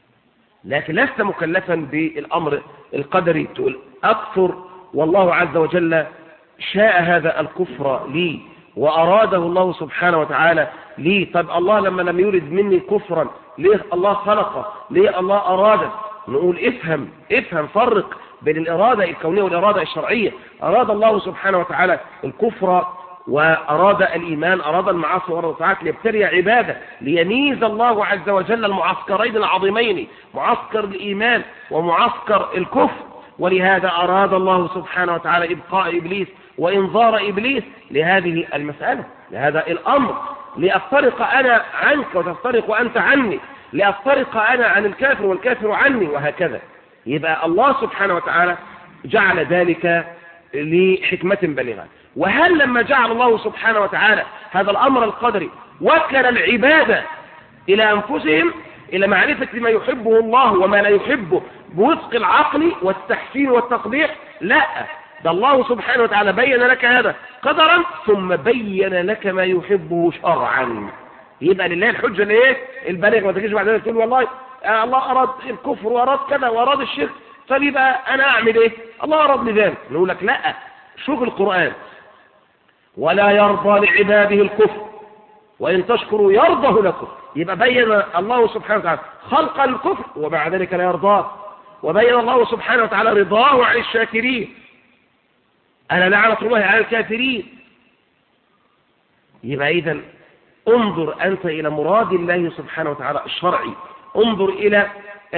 لكن لست مكلفا بالأمر القدري تقول أكفر والله عز وجل شاء هذا الكفر لي وأراده الله سبحانه وتعالى لي. طب الله لما لم يرد مني كفرا ليه الله خلقه؟ ليه الله أراده؟ نقول افهم فرق بين الإرادة الكونية والإرادة الشرعية. أراد الله سبحانه وتعالى الكفر وأراد الإيمان، أراد المعاصي وأراد الطاعات ليبتلي عباده، ليميز الله عز وجل المعسكرين العظيمين، معسكر الإيمان ومعسكر الكفر. ولهذا أراد الله سبحانه وتعالى إبقاء إبليس وإنظار إبليس لهذه المسألة، لهذا الأمر، لأفترق أنا عنك وتفترق أنت عني، لأفترق أنا عن الكافر والكافر عني، وهكذا. يبقى الله سبحانه وتعالى جعل ذلك لحكمة بالغة. وهل لما جعل الله سبحانه وتعالى هذا الأمر القدري وكل العبادة إلى أنفسهم، إلى معرفة ما يحبه الله وما لا يحبه بوفق العقل والتحسين والتقبيح؟ لا، ده الله سبحانه وتعالى بين لك هذا قدرا ثم بين لك ما يحبه شرعا. يبقى لله الحجة الايه البالغة. ما تجيش بعد ذلك تقول والله الله أراد الكفر وأراد كذا وأراد الشرك، طب يبقى أنا أعمل إيه؟ الله أراد لي ذلك. نقول لك لا، شوف القرآن، ولا يرضى لعباده الكفر وإن تشكروا يرضه لكم. يبقى بين الله سبحانه وتعالى خلق الكفر ومع ذلك لا يرضاه، وبين الله سبحانه وتعالى رضاه عن الشاكرين. ألا لعنة الله على الكافرين. يبقى إذن انظر أنت إلى مراد الله سبحانه وتعالى الشرعي، انظر إلى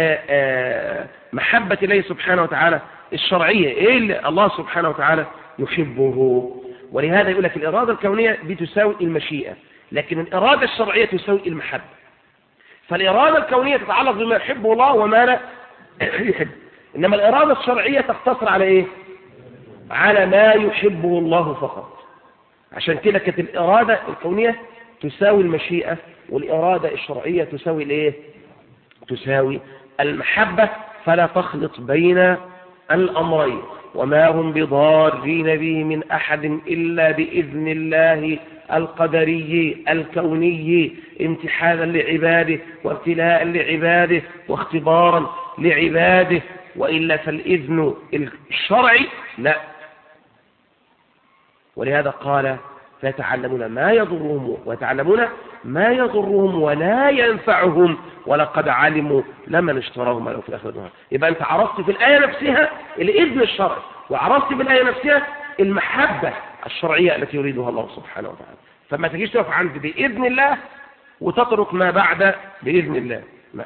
محبة الله سبحانه وتعالى الشرعية، إيه اللي الله سبحانه وتعالى يحبه. ولهذا يقول لك الإرادة الكونية بتساوي المشيئة، لكن الإرادة الشرعية تساوي المحبة. فالإرادة الكونية تتعلق بما يحبه الله وما لا يحب، إنما الإرادة الشرعية تقتصر على إيه؟ على ما يحبه الله فقط. عشان كده كانت الإرادة الكونية تساوي المشيئة، والإرادة الشرعية تساوي الإيه؟ تساوي المحبة. فلا تخلط بين الأمرين. وما هم بضارين به من أحد إلا بإذن الله القدري الكوني، امتحانا لعباده وابتلاء لعباده واختبارا لعباده، وإلا فالإذن الشرعي لا. ولهذا قال فيتعلمون ما يضرهم ويتعلمون ما يضرهم ولا ينفعهم ولقد علموا لمن اشتراه ما له في الآخرة. يبقى أنت عرفت في الآية نفسها الإذن الشرعي، وعرفت في الآية نفسها المحبة الشرعية التي يريدها الله سبحانه وتعالى. فما تجيش تقف عند بإذن الله وتترك ما بعد بإذن الله. لا،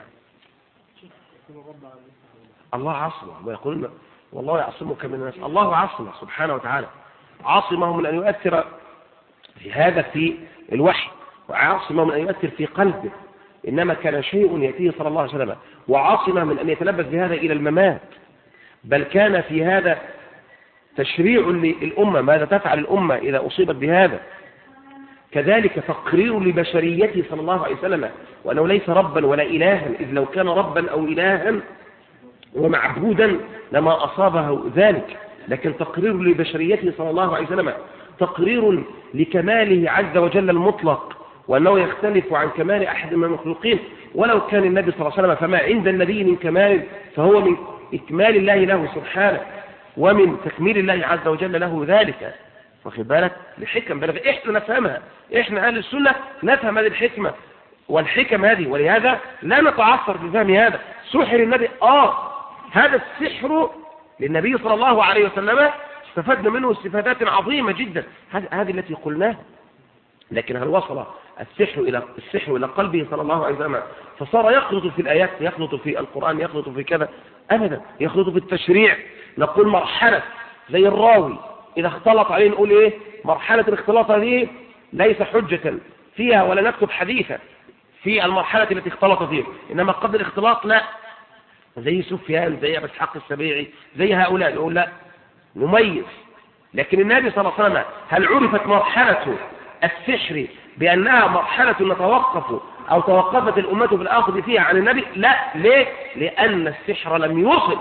الله عصمه، ويقولون والله يعصمك من الناس. الله عصمه سبحانه وتعالى، عاصمه من أن يؤثر في هذا في الوحي، وعاصمه من أن يؤثر في قلبه. إنما كان شيء يأتيه صلى الله عليه وسلم، وعاصمه من أن يتلبس بهذا إلى الممات. بل كان في هذا تشريع للأمة، ماذا تفعل الأمة إذا أصيبت بهذا. كذلك تقرير لبشريته صلى الله عليه وسلم، وأنه ليس ربا ولا إلها، إذ لو كان ربا أو إلها ومعبودا لما أصابه ذلك. لكن تقرير لبشريته صلى الله عليه وسلم، تقرير لكماله عز وجل المطلق، وأنه يختلف عن كمال أحد من المخلوقين. ولو كان النبي صلى الله عليه وسلم فما عند النبي من كمال فهو من إكمال الله له سبحانه، ومن تكميل الله عز وجل له ذلك. واخد بالك؟ لحكم بلغ إحنا نفهمها، إحنا أهل السنة نفهم هذه الحكمة والحكم هذه، ولهذا لا نتعثر في فهم هذا. سحر النبي هذا السحر للنبي صلى الله عليه وسلم استفدنا منه استفادات عظيمة جدا، هذه التي قلناها. لكن هل وصل السحر إلى قلبه صلى الله عليه وسلم فصار يخلط في الآيات، يخلط في القرآن، يخلط في كذا؟ أبدا، يخلط في التشريع. نقول مرحلة زي الراوي إذا اختلط عليه نقول إيه؟ مرحلة الاختلاط هذه ليس حجة فيها ولا نكتب حديثا في المرحلة التي اختلط فيها، إنما قبل الاختلاط لا، زي سفيان، زي أبي إسحاق السبيعي، زي هؤلاء نقول لا، نميز. لكن النبي صلى الله عليه وسلم هل عرفت مرحلة السحر بأنها مرحلة نتوقف أو توقفت الأمة في الآخذ فيها عن النبي؟ لا. ليه؟ لأن السحر لم يوصل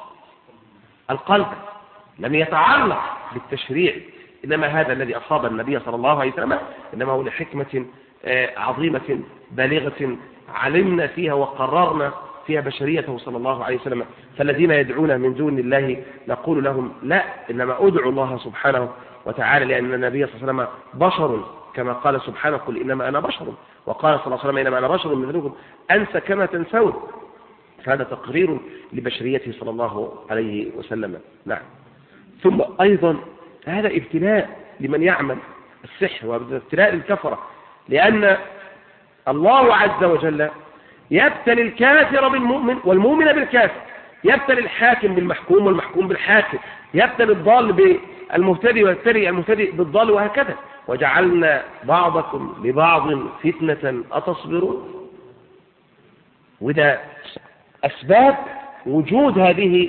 القلب، لم يتعلق بالتشريع. إنما هذا الذي أصاب النبي صلى الله عليه وسلم إنما هو لحكمة عظيمة بالغة علمنا فيها وقررنا فيها بشريته صلى الله عليه وسلم. فالذين يدعون من دون الله نقول لهم لا، إنما أدعوا الله سبحانه وتعالى، لأن النبي صلى الله عليه وسلم بشر كما قال سبحانه قل إنما أنا بشر، وقال صلى الله عليه وسلم إنما أنا بشر مثلكم أنسى كما تنسون. فهذا تقرير لبشريته صلى الله عليه وسلم. نعم. ثم أيضا هذا ابتلاء لمن يعمل السحر، وابتلاء للكفرة، لأن الله عز وجل يبتلي الكافر بالمؤمن والمؤمن بالكافر، يبتلي الحاكم بالمحكوم والمحكوم بالحاكم، يبتلي الضال بالمهتدي ويبتلي المهتدي بالضال، وهكذا. وجعلنا بعضكم لبعض فتنة أتصبرون. وده أسباب وجود هذه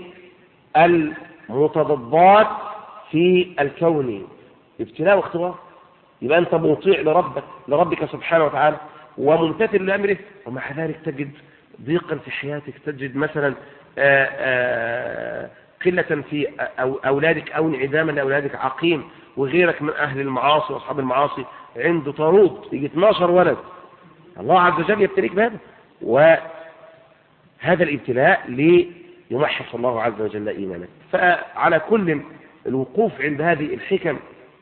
المتضادات في الكون، ابتلاء واختبار. يبقى أنت مطيع لربك سبحانه وتعالى وممتثل لأمره، ومع ذلك تجد ضيقا في حياتك، تجد مثلا قلة في أولادك أو انعداما لأولادك عقيم، وغيرك من أهل المعاصي وأصحاب المعاصي عنده طرود يجي 12 ولد، الله عز وجل يبتليك بهذا. وهذا الابتلاء ليمحص الله عز وجل إيمانك. فعلى كل الوقوف عند هذه الحكم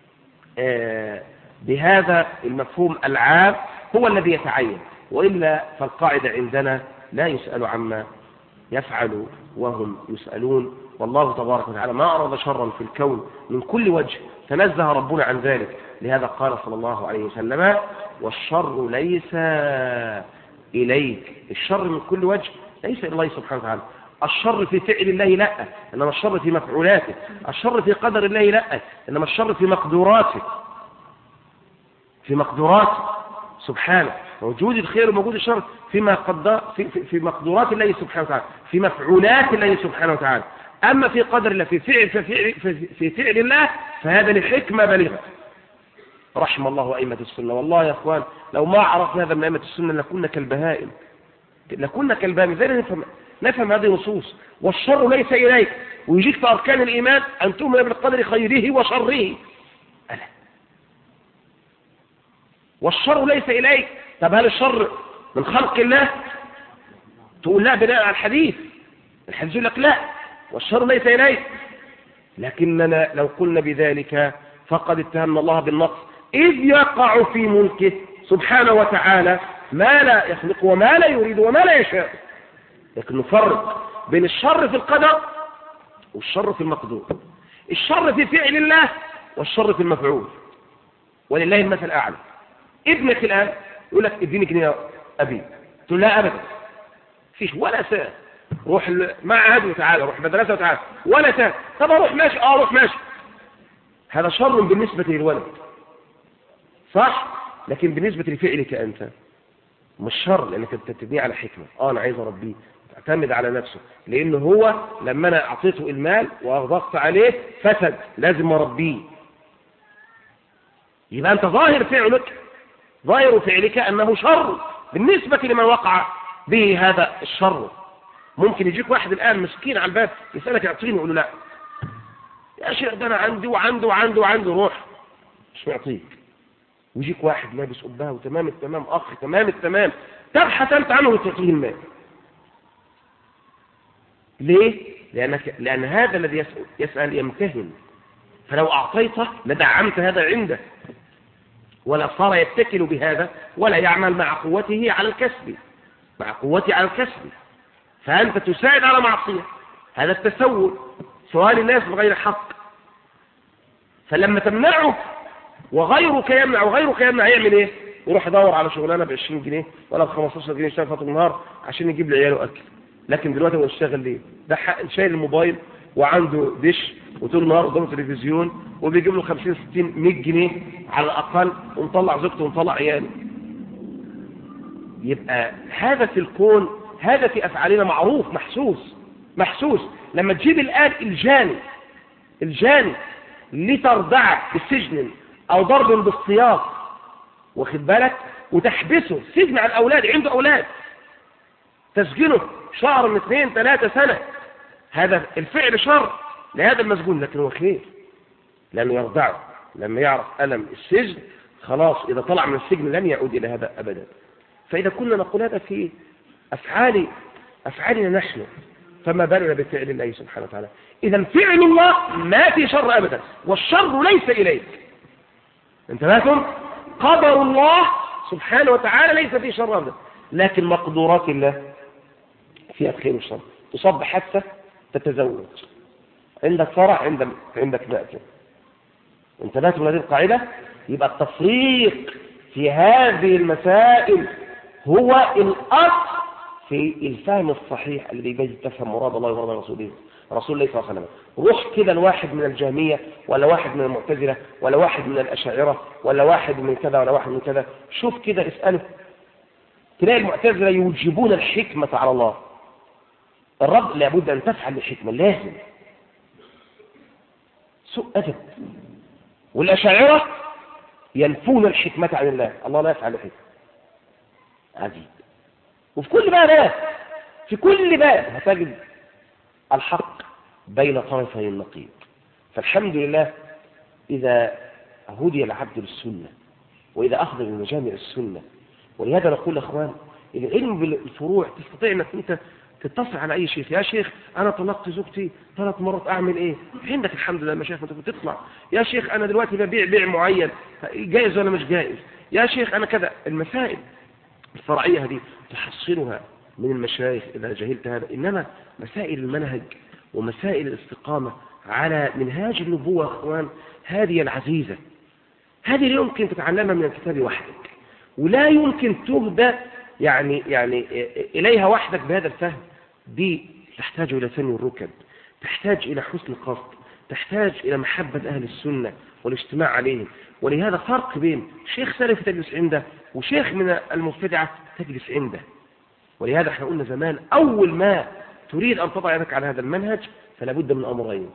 بهذا المفهوم العام هو الذي يتعين، وإلا فالقاعدة عندنا لا يسأل عما يفعل وهم يسألون. والله تبارك وتعالى ما أراد شرا في الكون من كل وجه، تنزه ربنا عن ذلك. لهذا قال صلى الله عليه وسلم: والشر ليس إليك. الشر من كل وجه ليس إلى الله سبحانه وتعالى. الشر في فعل الله لا، إنما الشر في مفعولاته. الشر في قدر الله لا، إنما الشر في مقدوراته، في مقدوراته سبحانه. موجود الخير وموجود الشر فيما قدر في مقدورات الله سبحانه وتعالى، في مفعولات الله سبحانه وتعالى. أما في قدر الله في فعل الله فهذا لحكمة بليغة. رحم الله أئمة السنة. والله يا أخوان لو ما عرفنا هذا من أئمة السنة لكنا كالبهائم، لكنا كالبهائم. ازاي نفهم هذه النصوص؟ والشر ليس إليك، ويجيك في أركان الإيمان أن تؤمن بالقدر خيره وشره. ألا والشر ليس إليك. طب هل الشر من خلق الله؟ تقول لا بناء على الحديث يقول لك لا، والشر ليس إليك. لكننا لو قلنا بذلك فقد اتهمنا الله بالنقص، إذ يقع في ملكه سبحانه وتعالى ما لا يخلق وما لا يريد وما لا يشاء. لكن نفرق بين الشر في القدر والشر في المقدور، الشر في فعل الله والشر في المفعول. ولله المثل الأعلى. ابنك الآن يقول لك اديني جنيه يا أبي، تقول لا أبدا، فيش ولا ساعة، روح معهد وتعالى، روح مدرسة وتعالى، ولا ساعة. طب أروح ماشي، أروح ماشي. هذا شر بالنسبة للولد صح، لكن بالنسبة لفعلك أنت مش شر، لأنك تبنيه على حكمة. أنا عايز أربيه، تعتمد على نفسه، لأنه هو لما أنا أعطيته المال وأضغط عليه فسد، لازم أربيه. يبقى أنت ظاهر فعلك أنه شر بالنسبة لمن وقع به هذا الشر. ممكن يجيك واحد الآن مسكين على الباب يسألك اعطيني، يقول له لا يا شيخ ده أنا عندي وعنده روح مش معطيك. ويجيك واحد لابس قبها وتمام التمام، أخ تمام التمام، تبحث أنت عنه وتعطيه المال. ليه؟ لأن هذا الذي يسأل يمتهن، فلو أعطيته لدعمت هذا عنده، ولا صار يتكل بهذا ولا يعمل مع قوته على الكسب، مع قوته على الكسب. فأنت تساعد على معصية، هذا التسول، سؤال الناس بغير حق. فلما تمنعه وغيرك يمنع يعمل ايه؟ يروح يدور على شغلانه ب20 جنيه ولا ب15 جنيه يشتغل فتره النهار عشان يجيب لعياله اكل. لكن دلوقتي هو يشتغل ليه؟ ده شايل الموبايل وعنده دش وطول النهار قدامه تلفزيون وبيجيب له 50 60 100 جنيه على الاقل، ومطلع زوجته ومطلع عياله. يبقى هذا في الكون، هذا في افعالنا معروف محسوس. لما تجيب الآن الجاني لتردعك بالسجن او ضرب بالسياط، واخد بالك، وتحبسه سجن على الاولاد، عنده اولاد تسجنه شهر من 2 3 سنة، هذا الفعل شر لهذا المسجون، لكن هو خير لانه يرضعه. لما يعرف ألم السجن خلاص إذا طلع من السجن لن يعود إلى هذا أبدا. فإذا كنا نقول هذا في أفعالنا نحن، فما بالنا بفعل الله سبحانه وتعالى. إذا فعل الله ما في شر أبدا، والشر ليس إليك. انتبهتم؟ قدر الله سبحانه وتعالى ليس في شر أبدا، لكن مقدورات الله فيها الخير والشر. تصب حادثة تتزوج، عندك فرع، عندك مأتم. انتبهتم لهذه القاعدة؟ يبقى التفريق في هذه المسائل هو الأصل في الفهم الصحيح الذي يجب تفهم مراد الله ومراد رسول الله صلى الله عليه وسلم. روح كده الواحد من الجهمية ولا واحد من المعتزلة ولا واحد من الأشاعرة ولا واحد من كذا ولا واحد من كذا، شوف كده اسأله، تلاقي المعتزلة يوجبون الحكمة على الله. الرب لابد أن تفعل الحكمة، لازم، سوء أدب. والأشاعرة ينفون الحكمة عن الله، الله لا يفعل الحكمة. عجيب. وفي كل باب هتجد الحق بين طرفي النقيض. فالحمد لله إذا هدي العبد للسنة وإذا أخذ بمجامع السنة. ولهذا نقول أخوان العلم بالفروع تستطيع أنك أنت تتصل على أي شيخ. يا شيخ أنا طلقت زوجتي 3 مرات أعمل إيه؟ عندك الحمد لله مشايخ أنت تطلع. يا شيخ أنا دلوقتي ببيع بيع معين جائز ولا مش جائز؟ يا شيخ أنا كذا. المسائل الفرعية هذه تحصلها من المشايخ إذا جهلت هذا. إنما مسائل المنهج ومسائل الاستقامة على منهاج النبوة أخوان هذه العزيزة، هذه لا يمكن تتعلمها من الكتاب وحدك، ولا يمكن تهدى يعني إليها وحدك بهذا الفهم. دي تحتاج إلى ثني الركب، تحتاج إلى حسن القصد، تحتاج إلى محبة أهل السنة والاجتماع عليهم. ولهذا فرق بين شيخ سلفي تجلس عنده وشيخ من المبتدعة تجلس عنده. ولهذا احنا قلنا زمان أول ما تريد أن تضع يدك على هذا المنهج فلا بد من أمرين: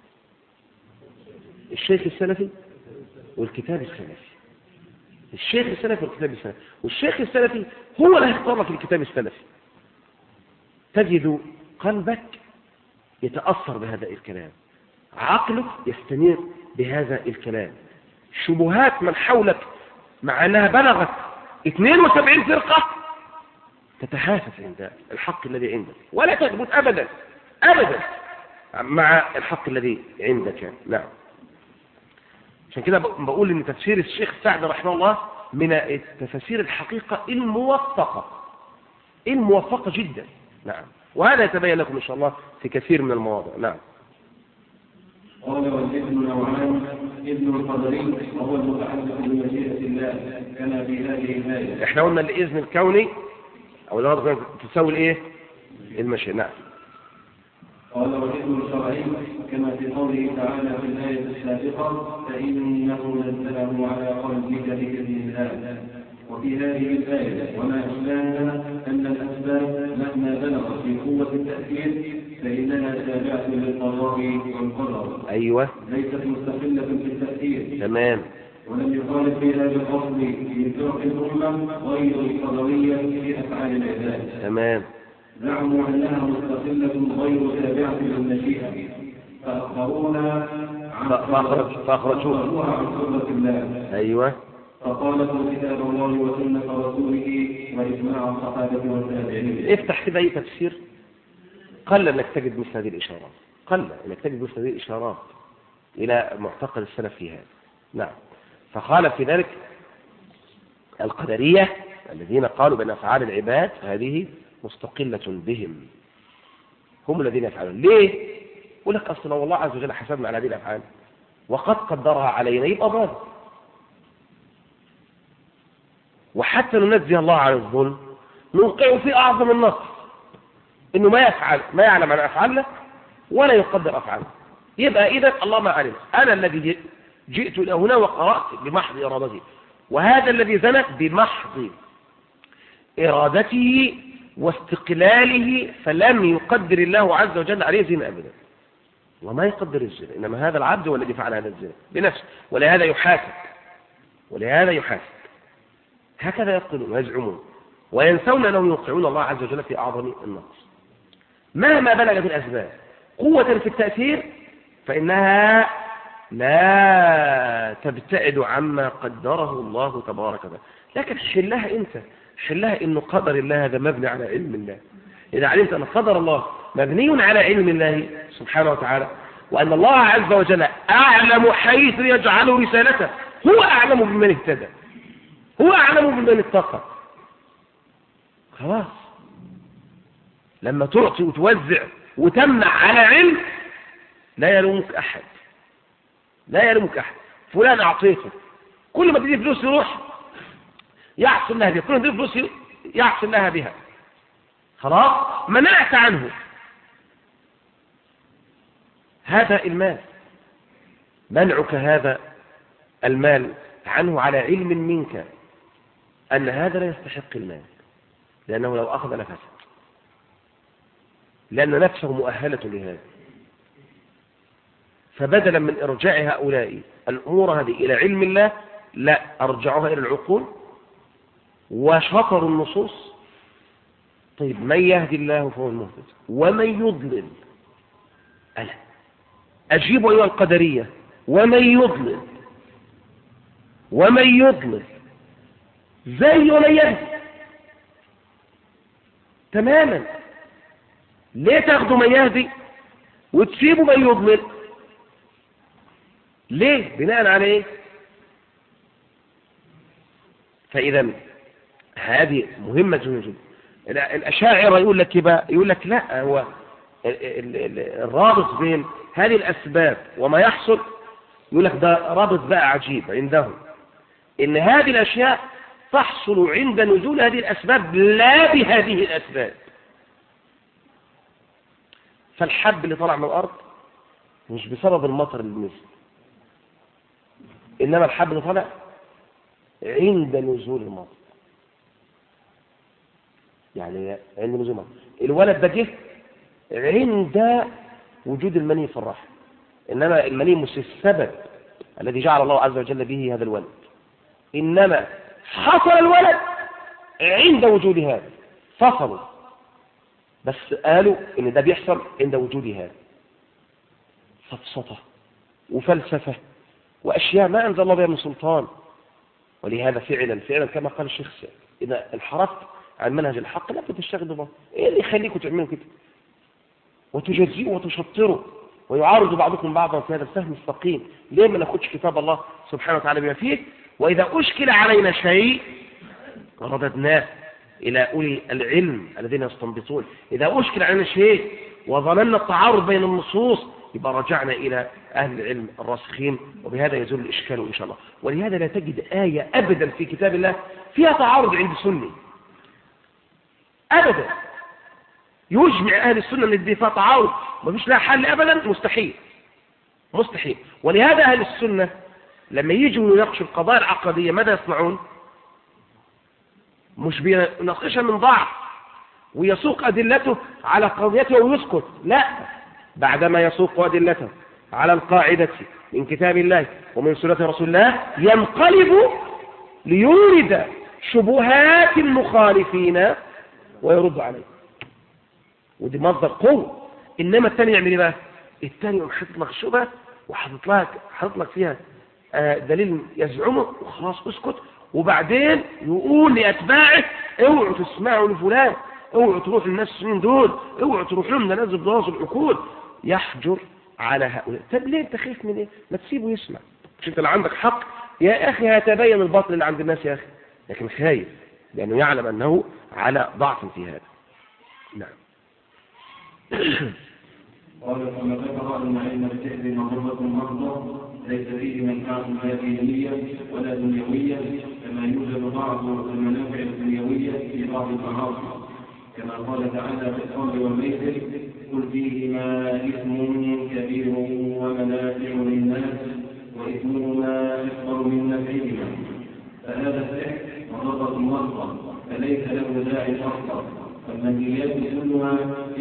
الشيخ السلفي والكتاب السلفي. الشيخ السلفي والكتاب السلفي. والشيخ السلفي هو اللي هيختار لك الكتاب السلفي. تجد قلبك يتأثر بهذا الكلام، عقلك يستنير بهذا الكلام. شبهات من حولك مع أنها بلغت 72 فرقة تتحاسس عند الحق الذي عندك ولا تثبت أبدا أبدا مع الحق الذي عندك. نعم. عشان كده بقول ان تفسير الشيخ سعد رحمه الله من التفاسير الحقيقة الموفقة جدا. نعم. وهذا يتبين لكم ان شاء الله في كثير من المواضع. نعم. قال والابن نوعان: ابن القدري وهو المتعلق بمشيئة الله كما في هذه الآية. احنا قلنا الإذن الكوني او الأرض تساوي الايه؟ المشيئة. نعم. قال والإذن الشرعي كما في قوله تعالى في الآية السابقة: فإنه نزله على قلبك بإذن الله. وفي هذه الآية وما أشباهها أن الأسباب مهما بلغت في قوة التأثير فإنها تابعة للقضاء والقدر. أيوة. ليست مستقلة في التأثير. تمام. ولم يخالف في هذا الأصل في فرق الأمة غير القدرية في أفعال العباد. تمام. زعموا أنها مستقلة غير تابعة للمشيئة فأخبرونا فأخرجوها عن قدرة الله. أيوة. فقالوا كتاب الله وسنة رسوله وإجماع الصحابة والتابعين. افتح كده أي تفسير قل أنك تجد مثل هذه الإشارات، قل أنك تجد مثل هذه الإشارات إلى معتقد السلف في هذا. نعم. فخالف في ذلك القدرية الذين قالوا بأن أفعال العباد هذه مستقلة بهم، هم الذين يفعلون. ليه؟ يقول لك أصلا والله عز وجل حسبنا على هذه الأفعال وقد قدرها علينا، يبقى ضال. وحتى ننزه الله عن الظلم نوقع في أعظم النصر إنه ما يعلم عن أفعاله ولا يقدر أفعاله. يبقى إذا الله ما علم. أنا الذي جئت إلى هنا وقرأت بمحض إرادتي، وهذا الذي زنى بمحض إرادته واستقلاله، فلم يقدر الله عز وجل عليه زنا أبدا. وما يقدر الزنا، إنما هذا العبد هو الذي فعل هذا الزنا بنفسه، ولهذا يحاسب. هكذا يقولون ويزعمون وينسون أنهم يوقعون الله عز وجل في أعظم النقص. مهما بلغت الأسباب قوة في التأثير فإنها لا تبتعد عما قدره الله تبارك وتعالى. لكن حلها إنه قدر الله هذا مبني على علم الله. إذا علمت أن قدر الله مبني على علم الله سبحانه وتعالى، وأن الله عز وجل أعلم حيث يجعل رسالته، هو أعلم بمن اهتدى، هو أعلم بمن اتقى، خلاص. لما تعطي وتوزع وتمنع على علم لا يلومك أحد. فلان أعطيته، كل ما تدي فلوس يروح يحصل لها بها، كل ما تدي فلوس يحصل لها بها، خلاص منعت عنه هذا المال. منعك هذا المال عنه على علم منك أن هذا لا يستحق المال، لأنه لو أخذ لفسد، لأن نفسه مؤهلة لهذا. فبدلا من إرجاع هؤلاء الأمور هذه إلى علم الله، لا، أرجعوها إلى العقول وشطروا النصوص. طيب من يهدي الله فهو المهتد ومن يضلل أنا أجيب أيها القدرية ومن يضلل زي ولا يهدي تماما. ليه تاخدوا من يهدي وتسيبوا من يضلل؟ ليه؟ بناء على ايه؟ فإذا هذه مهمة جدا. الأشاعرة يقول لك بقى، يقول لك لا، هو الرابط بين هذه الأسباب وما يحصل، يقول لك ده رابط بقى عجيب عندهم، إن هذه الأشياء تحصل عند نزول هذه الأسباب لا بهذه الأسباب. فالحب اللي طلع من الأرض مش بسبب المطر اللي نزل، إنما الحب اللي طلع عند نزول المطر، يعني عند نزول المطر. الولد ده جه عند وجود المني في الرحم، إنما المني مش السبب الذي جعل الله عز وجل به هذا الولد، إنما حصل الولد عند وجود هذا، فصلوا بس قالوا إن ده بيحصل عند وجود هذا. سفسطة وفلسفة وأشياء ما أنزل الله بها من سلطان. ولهذا فعلا كما قال الشيخ سعد، إذا انحرفت عن منهج الحق لا تشتغل ببعض. إيه اللي يخليكم تعملوا كده وتجزئوا وتشطروا ويعارض بعضكم بعضا في هذا الفهم السقيم؟ ليه ما ناخدش كتاب الله سبحانه وتعالى بما فيه؟ وإذا أشكل علينا شيء رددناه إلى أولي العلم الذين يستنبطون. إذا أشكل علينا شيء وظننا التعارض بين النصوص يبقى رجعنا إلى أهل العلم الراسخين، وبهذا يزول الإشكال إن شاء الله. ولهذا لا تجد آية أبدا في كتاب الله فيها تعارض عند سني أبدا. يجمع أهل السنة أن دي فيها تعارض ما فيش لها حل أبدا، مستحيل. ولهذا أهل السنة لما يجوا يناقشوا القضايا العقدية ماذا يصنعون؟ مش بيناقشها من ضعف ويسوق أدلته على قضيته ويسكت، لا، بعدما يسوق أدلته على القاعدة من كتاب الله ومن سنة رسول الله ينقلب ليورد شبهات المخالفين ويرد عليه، ودي مصدر قوة. إنما الثاني يعمل ايه بقى؟ الثاني يقوم حاطط لك الشبهة وحاطط لك فيها دليل يزعمه وخلاص اسكت، وبعدين يقول لأتباعه اوعوا تسمعوا لفلان، اوعوا تروحوا للناس السنين دول، اوعوا تروحوا لهم، ده نازل بوظ العقول. يحجر على هؤلاء. طب ليه انت خايف من ايه؟ ما تسيبه يسمع، مش انت اللي عندك حق يا اخي؟ هيتبين الباطل اللي عند الناس يا اخي، لكن خايف لانه يعلم انه على ضعف في هذا. نعم. قال كما ذكر ان علم السحر مضرة مرضى ليس فيه منفعة لا دينية ولا دنيوية، كما يوجد بعض المنافع الدنيوية في بعض المعاصي، كما قال تعالى في الخمر والميسر قل فيهما إثم كبير ومنافع للناس وإثمهما أكبر من نفعهما، فهذا السحر مضرة مرضى فليس له داعي أصلا. فالمنهيات كلها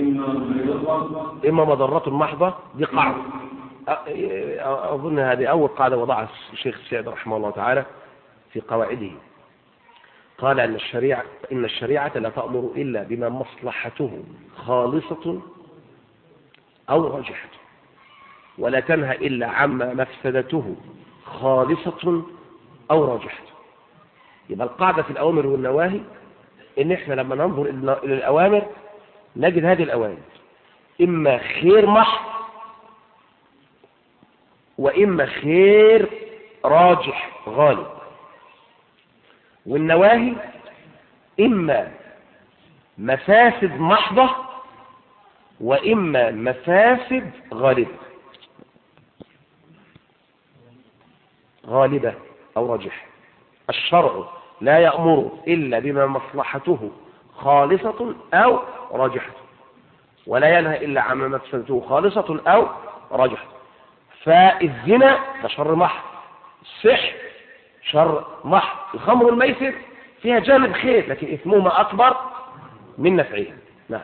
إما مضرة محضة، دي قاعدة أظن هذه أول قاعدة وضعها الشيخ السعد رحمه الله تعالى في قواعده. قال إن الشريعة لا تأمر إلا بما مصلحته خالصة أو راجحة، ولا تنهى إلا عما مفسدته خالصة أو راجحة. يبقى القاعدة في الأوامر والنواهي إن إحنا لما ننظر إلى الأوامر نجد هذه الأوامر إما خير محض وإما خير راجح غالب، والنواهي إما مفاسد محضة وإما مفاسد غالبة أو راجحة. الشرع لا يأمر إلا بما مصلحته خالصة أو راجحة، ولا ينهى إلا عما مفسدته خالصة أو راجحة. فالزنا ده شر محض، السحر شر محض، الخمر والميسر فيها جانب خير لكن إثمهما أكبر من نفعها. نعم.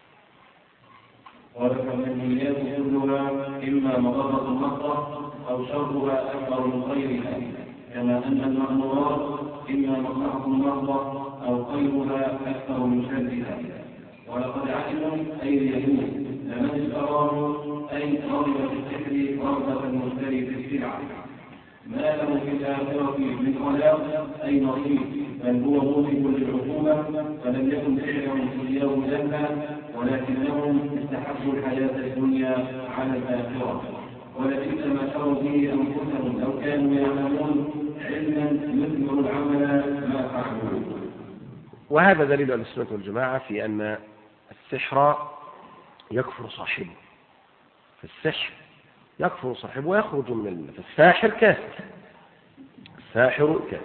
والمنهيات كلها إما مضرة محضة أو شرها أكبر من خيرها، كما أن المأمورات إما مصلحة محضة أو خيرها أكثر من شرها. ولقد علموا أي اليهود لمن اشتراه أي رغب في السحر رغبة المشتري في السلعة. ما له في الآخرة من خلاق أي نصيب، بل هو موجب للعقوبة، فلم يكن سحرهم إياه جنة، ولكنهم استحبوا الحياة الدنيا على الآخرة. ولبئس ما شروا به أنفسهم لو كانوا يعلمون علما يثمر العمل ما فعلوا. وهذا دليل أهل السنة والجماعة في أن السحر يكفر صاحبه، فالسحر يكفر صاحبه ويخرج من الملة، فالساحر كافر، الساحر كافر.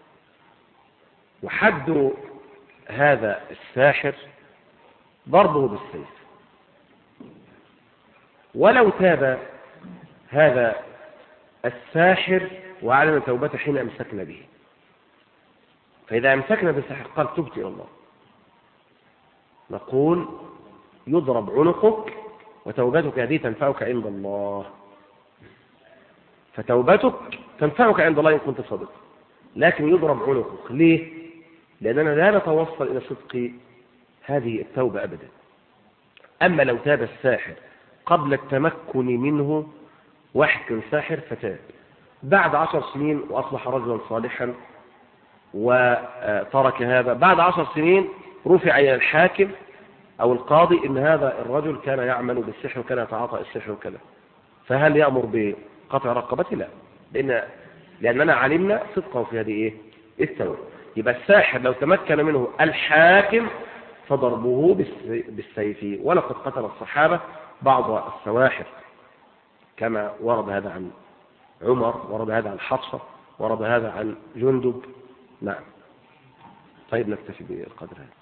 وحد هذا الساحر ضربه بالسيف، ولو تاب هذا الساحر وأعلن توبته حين أمسكنا به، فإذا أمسكنا بالساحر قال تبت إلى الله، نقول يضرب عنقك وتوبتك هذه تنفعك عند الله، فتوبتك تنفعك عند الله إن كنت صادق، لكن يضرب عنقك. ليه؟ لأننا لا نتوصل إلى صدق هذه التوبة أبدا. أما لو تاب الساحر قبل التمكن منه، واحد كان ساحر فتاب بعد 10 سنين وأصبح رجلا صالحا وترك هذا، بعد 10 سنين رفع إلى الحاكم أو القاضي إن هذا الرجل كان يعمل بالسحر وكان يتعاطى السحر وكذا، فهل يأمر بقطع رقبته؟ لا، لأننا علمنا صدقه في هذه التوبة. يبقى الساحر لو تمكن منه الحاكم فضربه بالسيف. ولقد قتل الصحابة بعض السواحر كما ورد هذا عن عمر، ورد هذا عن حفصة، ورد هذا عن جندب. نعم. طيب نكتفي بالقدر هذا.